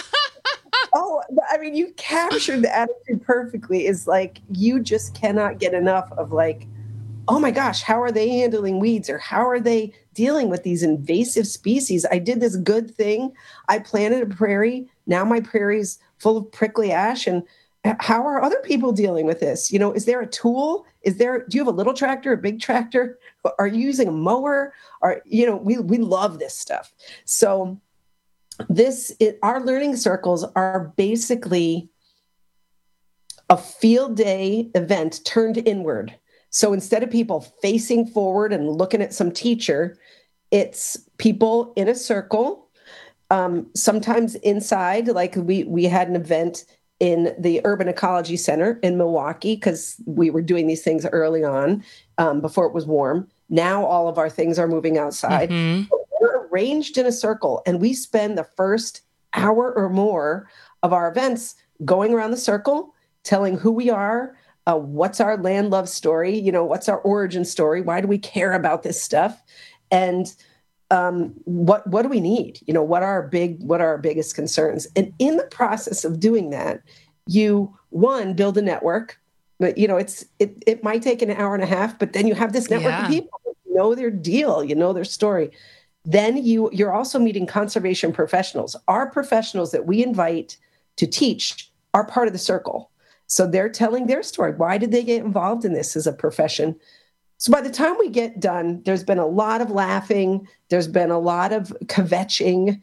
Oh, I mean, you captured the attitude perfectly. Is like, you just cannot get enough of like, oh my gosh, how are they handling weeds, or how are they dealing with these invasive species? I did this good thing. I planted a prairie. Now my prairie's full of prickly ash. And how are other people dealing with this? You know, is there a tool? Is there, do you have a little tractor, a big tractor? Are you using a mower? Or, you know, we, we love this stuff. So this, it, our learning circles are basically a field day event turned inward. So instead of people facing forward and looking at some teacher, it's people in a circle, um, sometimes inside. Like we we had an event in the Urban Ecology Center in Milwaukee because we were doing these things early on um, before it was warm. Now all of our things are moving outside. Mm-hmm. We're arranged in a circle, and we spend the first hour or more of our events going around the circle, telling who we are, uh, what's our land love story, you know, what's our origin story, why do we care about this stuff, and um, what what do we need, you know, what are our big what are our biggest concerns. And in the process of doing that, you one build a network. But you know, it's it it might take an hour and a half, but then you have this network Yeah. of people. You know their deal, you know their story. Then you you're also meeting conservation professionals. Our professionals that we invite to teach are part of the circle. So they're telling their story. Why did they get involved in this as a profession? So by the time we get done, there's been a lot of laughing, there's been a lot of kvetching,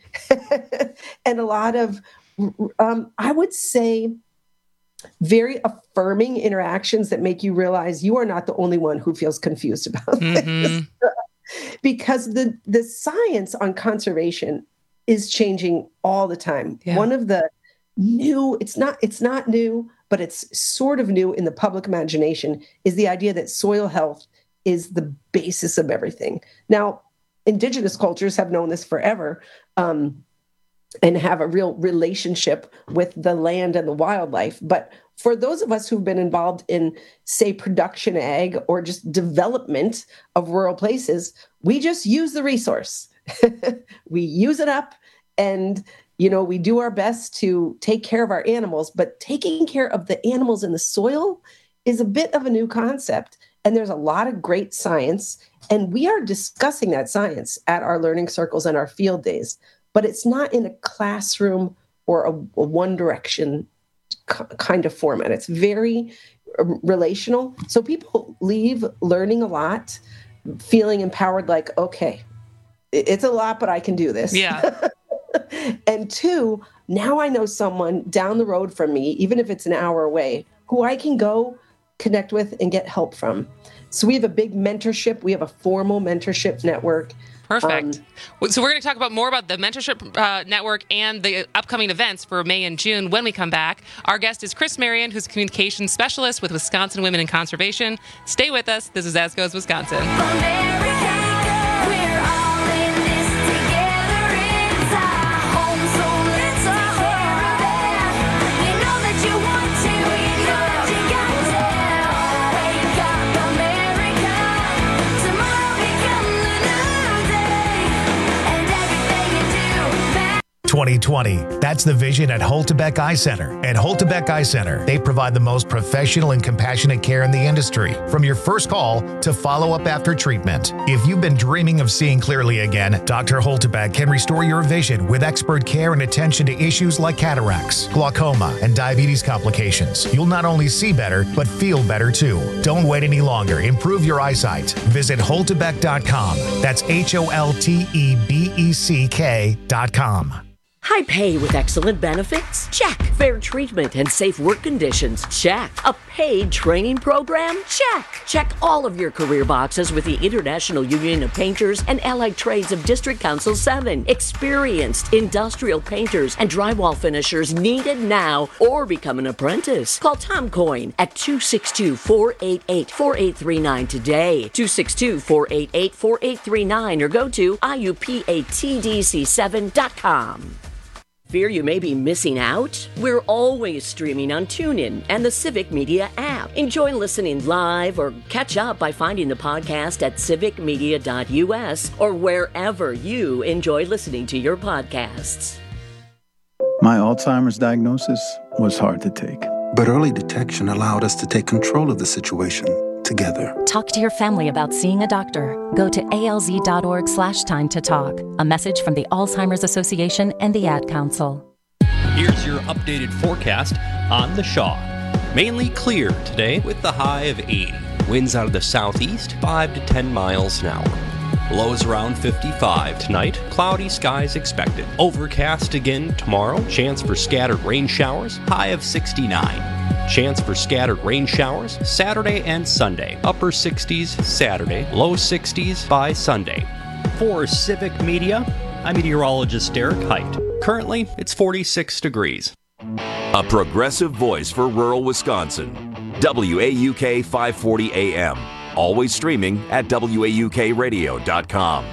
and a lot of, um, I would say, very affirming interactions that make you realize you are not the only one who feels confused about Mm-hmm. this. Because the, the science on conservation is changing all the time. Yeah. One of the new, it's not, it's not new, but it's sort of new in the public imagination, is the idea that soil health is the basis of everything. Now, indigenous cultures have known this forever, um, and have a real relationship with the land and the wildlife. But for those of us who've been involved in, say, production ag or just development of rural places, we just use the resource. We use it up, and you know, we do our best to take care of our animals, but taking care of the animals in the soil is a bit of a new concept. And there's a lot of great science, and we are discussing that science at our learning circles and our field days, but it's not in a classroom or a, a one direction k- kind of format. It's very uh, relational. So people leave learning a lot, feeling empowered, like, okay, it- it's a lot, but I can do this. Yeah. And two, now I know someone down the road from me, even if it's an hour away, who I can go connect with and get help from. So we have a big mentorship. We have a formal mentorship network. Perfect. Um, So we're going to talk about more about the mentorship uh, network and the upcoming events for May and June when we come back. Our guest is Chris Marion, who's a communications specialist with Wisconsin Women in Conservation. Stay with us. This is As Goes Wisconsin. twenty twenty. That's the vision at Holtebeck Eye Center. At Holtebeck Eye Center, they provide the most professional and compassionate care in the industry, from your first call to follow-up after treatment. If you've been dreaming of seeing clearly again, Doctor Holtebeck can restore your vision with expert care and attention to issues like cataracts, glaucoma, and diabetes complications. You'll not only see better, but feel better too. Don't wait any longer. Improve your eyesight. Visit Holtebeck dot com. That's H O L T E B E C K dot com. High pay with excellent benefits? Check. Fair treatment and safe work conditions? Check. A paid training program? Check. Check all of your career boxes with the International Union of Painters and Allied Trades of District Council seven. Experienced industrial painters and drywall finishers needed now, or become an apprentice. Call Tom Coyne at two six two, four eight eight, four eight three nine today. two six two, four eight eight, four eight three nine or go to I U P A T D C seven dot com. Fear you may be missing out? We're always streaming on TuneIn and the Civic Media app. Enjoy listening live or catch up by finding the podcast at civic media dot U S or wherever you enjoy listening to your podcasts. My Alzheimer's diagnosis was hard to take. But early detection allowed us to take control of the situation together. Talk to your family about seeing a doctor. Go to alz.org slash time to talk. A message from the Alzheimer's Association and the Ad Council. Here's your updated forecast on the Shaw. Mainly clear today with the high of eighty. Winds out of the southeast, five to ten miles an hour. Lows around fifty-five tonight. Cloudy skies expected. Overcast again tomorrow. Chance for scattered rain showers. High of sixty-nine. Chance for scattered rain showers Saturday and Sunday. Upper sixties Saturday, low sixties by Sunday. For Civic Media, I'm meteorologist Derek Height. Currently, it's forty-six degrees. A progressive voice for rural Wisconsin. W A U K five forty A M. Always streaming at W A U K radio dot com.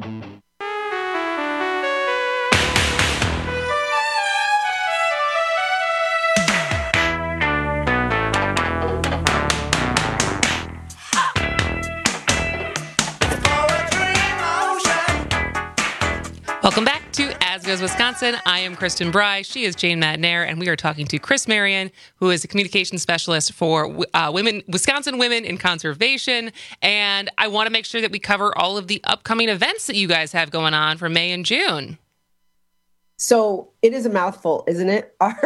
Welcome back to As Goes Wisconsin. I am Kristen Bry. She is Jane Madnair, and we are talking to Chris Marion, who is a communication specialist for uh, women, Wisconsin Women in Conservation. And I want to make sure that we cover all of the upcoming events that you guys have going on for May and June. So it is a mouthful, isn't it? Our,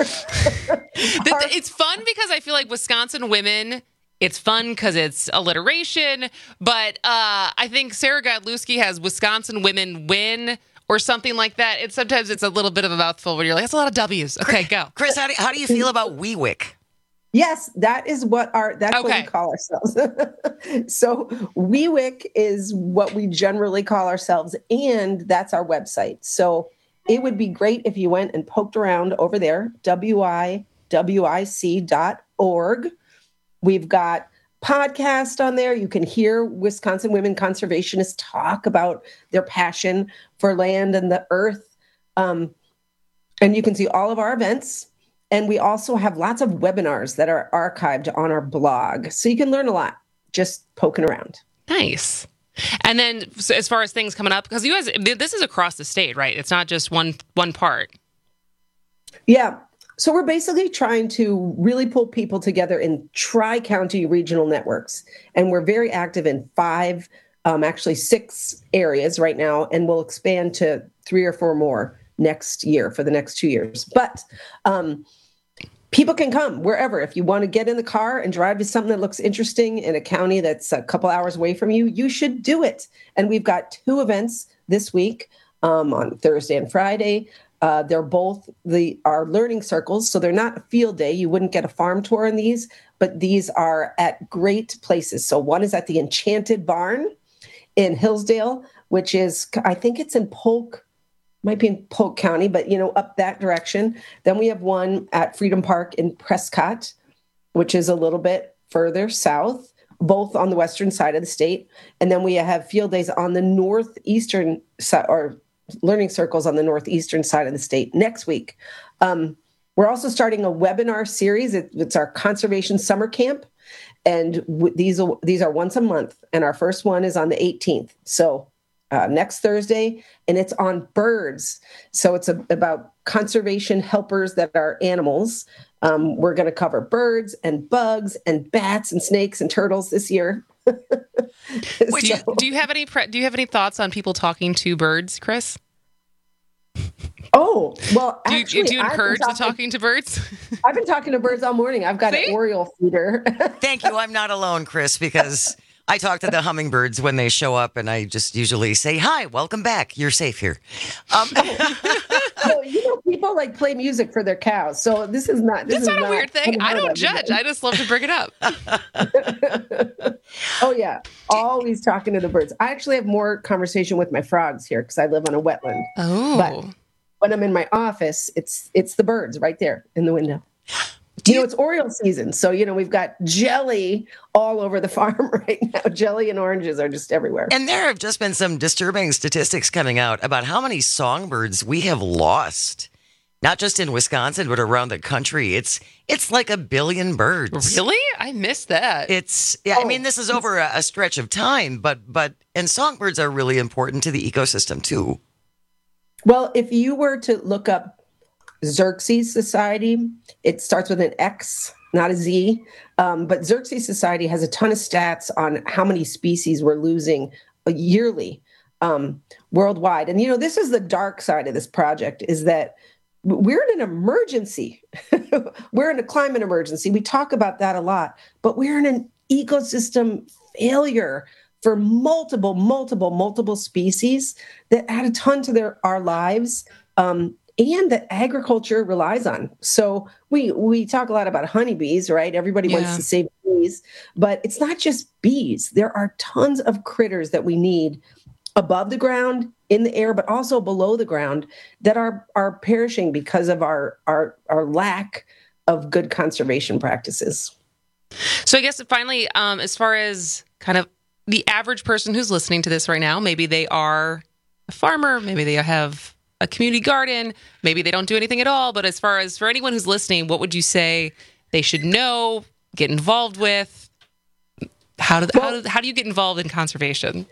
it's fun because I feel like Wisconsin Women... It's fun because it's alliteration, but uh, I think Sarah Godlewski has Wisconsin Women Win or something like that. It's sometimes it's a little bit of a mouthful where you're like, that's a lot of W's. Okay, go. Chris, how do, how do you feel about WeWick? Yes, that is what our that's okay. what we call ourselves. So WeWick is what we generally call ourselves, and that's our website. So it would be great if you went and poked around over there, W I W I C dot org. We've got podcasts on there. You can hear Wisconsin women conservationists talk about their passion for land and the earth. Um, and you can see all of our events. And we also have lots of webinars that are archived on our blog. So you can learn a lot just poking around. Nice. And then so as far as things coming up, because you guys, this is across the state, right? It's not just one one part. Yeah. So we're basically trying to really pull people together in tri-county regional networks. And we're very active in five, um, actually six areas right now, and we'll expand to three or four more next year for the next two years. But um, people can come wherever. If you want to get in the car and drive to something that looks interesting in a county that's a couple hours away from you, you should do it. And we've got two events this week um, on Thursday and Friday. Uh, they're both the our learning circles, so they're not a field day. You wouldn't get a farm tour in these, but these are at great places. So one is at the Enchanted Barn in Hillsdale, which is, I think it's in Polk, might be in Polk County, but, you know, up that direction. Then we have one at Freedom Park in Prescott, which is a little bit further south, both on the western side of the state. And then we have field days on the northeastern side, or learning circles on the northeastern side of the state next week. Um, we're also starting a webinar series. It, it's our conservation summer camp. And w- these, these are once a month. And our first one is on the eighteenth. So uh, next Thursday, and it's on birds. So it's a, about conservation helpers that are animals. Um, we're going to cover birds and bugs and bats and snakes and turtles this year. Wait, do, you, do you have any pre- do you have any thoughts on people talking to birds, Chris? Oh, well, do you, actually, do you encourage talking, the talking to birds? I've been talking to birds all morning. I've got See? an Oriole feeder. Thank you. I'm not alone, Chris, because I talk to the hummingbirds when they show up, and I just usually say, "Hi, welcome back. You're safe here." Um, so, you know, people like play music for their cows. So this is not. This That's is not a not weird thing. I don't judge. I just love to bring it up. Oh yeah, always talking to the birds. I actually have more conversation with my frogs here because I live on a wetland. Oh, but when I'm in my office, it's it's the birds right there in the window. You know, it's Oriole season. So, you know, we've got jelly all over the farm right now. Jelly and oranges are just everywhere. And there have just been some disturbing statistics coming out about how many songbirds we have lost. Not just in Wisconsin, but around the country. It's it's like a billion birds. Really? I missed that. It's, yeah, oh. I mean, this is over a, a stretch of time, but, but, and songbirds are really important to the ecosystem too. Well, if you were to look up Xerces Society, it starts with an X, not a Z. Um, but Xerces Society has a ton of stats on how many species we're losing yearly um, worldwide. And, you know, this is the dark side of this project, is that we're in an emergency. We're in a climate emergency. We talk about that a lot, but we're in an ecosystem failure for multiple, multiple, multiple species that add a ton to their our lives. Um, and that agriculture relies on. So we we talk a lot about honeybees, right? Everybody yeah. wants to save bees, but it's not just bees. There are tons of critters that we need above the ground, in the air, but also below the ground that are are perishing because of our our our lack of good conservation practices. So I guess finally, um, as far as kind of the average person who's listening to this right now, maybe they are a farmer, maybe they have a community garden, maybe they don't do anything at all. But as far as for anyone who's listening, what would you say they should know, get involved with? How do, well, how do, how do you get involved in conservation?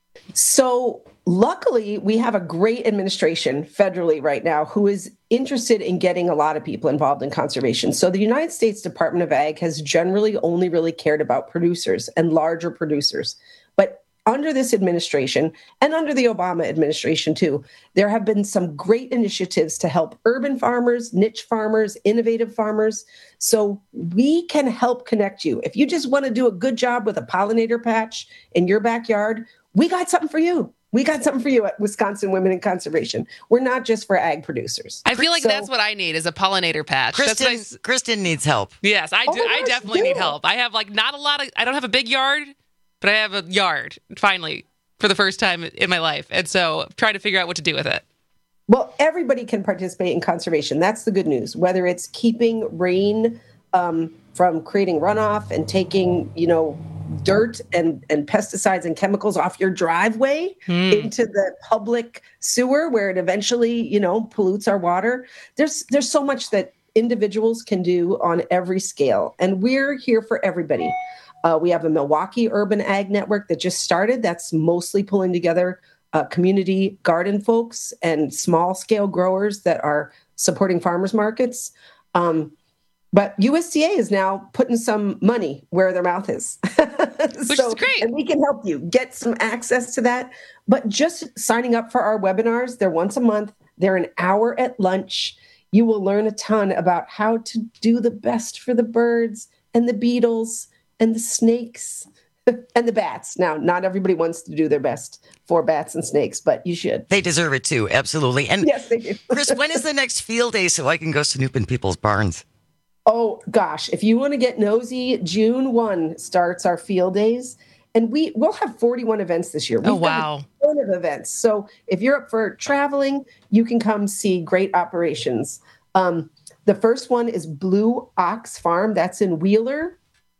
So luckily, we have a great administration federally right now who is interested in getting a lot of people involved in conservation. So the United States Department of Ag has generally only really cared about producers and larger producers. But under this administration and under the Obama administration too, there have been some great initiatives to help urban farmers, niche farmers, innovative farmers. So we can help connect you. If you just want to do a good job with a pollinator patch in your backyard, we got something for you. We got something for you at Wisconsin Women in Conservation. We're not just for ag producers. I feel like so, that's what I need is a pollinator patch. Kristen, that's I, Kristen needs help. Yes, I do. Oh I gosh, definitely yeah. need help. I have like not a lot of, I don't have a big yard, but I have a yard finally for the first time in my life. And so I'm trying to figure out what to do with it. Well, everybody can participate in conservation. That's the good news, whether it's keeping rain um, from creating runoff and taking, you know, dirt and, and pesticides and chemicals off your driveway hmm. into the public sewer where it eventually, you know, pollutes our water. There's there's so much that individuals can do on every scale. And we're here for everybody. Uh, we have a Milwaukee Urban Ag Network that just started. That's mostly pulling together uh, community garden folks and small scale growers that are supporting farmers markets. Um, But U S D A is now putting some money where their mouth is. Which so, is great. And we can help you get some access to that. But just signing up for our webinars, they're once a month. They're an hour at lunch. You will learn a ton about how to do the best for the birds and the beetles and the snakes and the bats. Now, not everybody wants to do their best for bats and snakes, but you should. They deserve it too. Absolutely. And yes, they do. Chris, when is the next field day so I can go snoop in people's barns? Oh, gosh. If you want to get nosy, June first starts our field days. And we, we'll have forty-one events this year. We've oh, wow. got a ton of events. So if you're up for traveling, you can come see great operations. Um, the first one is Blue Ox Farm. That's in Wheeler.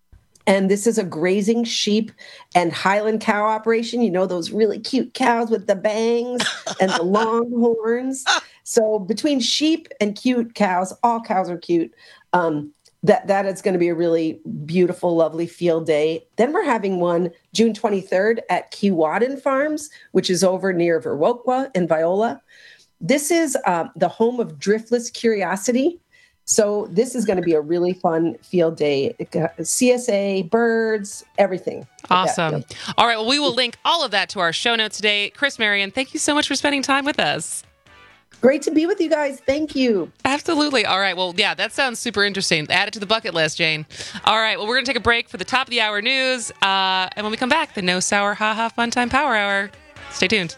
And this is a grazing sheep and Highland cow operation. You know, those really cute cows with the bangs and the long horns. So between sheep and cute cows, all cows are cute. Um, that, that is going to be a really beautiful, lovely field day. Then we're having one June twenty-third at Keewatin Farms, which is over near Viroqua in Viola. This is uh, the home of Driftless Curiosity. So this is going to be a really fun field day. C S A, birds, everything. Awesome. All right. Well, we will link all of that to our show notes today. Chris Marion, thank you so much for spending time with us. Great to be with you guys. Thank you. Absolutely. All right. Well, yeah, that sounds super interesting. Add it to the bucket list, Jane. All right. Well, we're going to take a break for the top of the hour news. Uh, and when we come back, the No Sour Ha Ha Fun Time Power Hour. Stay tuned.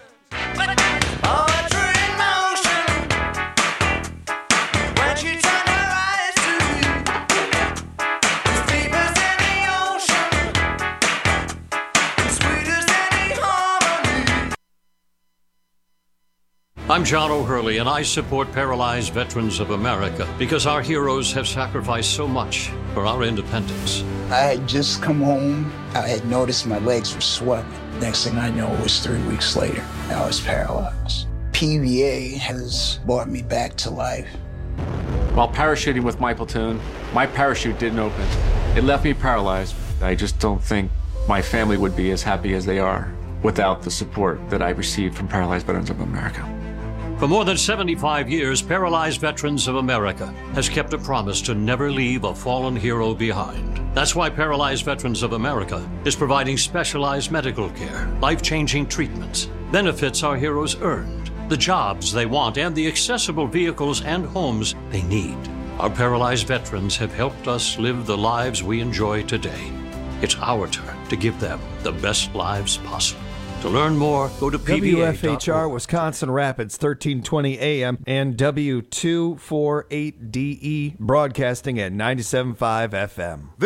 I'm John O'Hurley, and I support Paralyzed Veterans of America because our heroes have sacrificed so much for our independence. I had just come home. I had noticed my legs were swelling. Next thing I know, it was three weeks later. I was paralyzed. P V A has brought me back to life. While parachuting with my platoon, my parachute didn't open. It left me paralyzed. I just don't think my family would be as happy as they are without the support that I received from Paralyzed Veterans of America. For more than seventy-five years, Paralyzed Veterans of America has kept a promise to never leave a fallen hero behind. That's why Paralyzed Veterans of America is providing specialized medical care, life-changing treatments, benefits our heroes earned, the jobs they want, and the accessible vehicles and homes they need. Our paralyzed veterans have helped us live the lives we enjoy today. It's our turn to give them the best lives possible. To learn more, go to P V A. W F H R Wisconsin Rapids, thirteen twenty A M, and W two forty-eight D E, broadcasting at ninety-seven point five F M.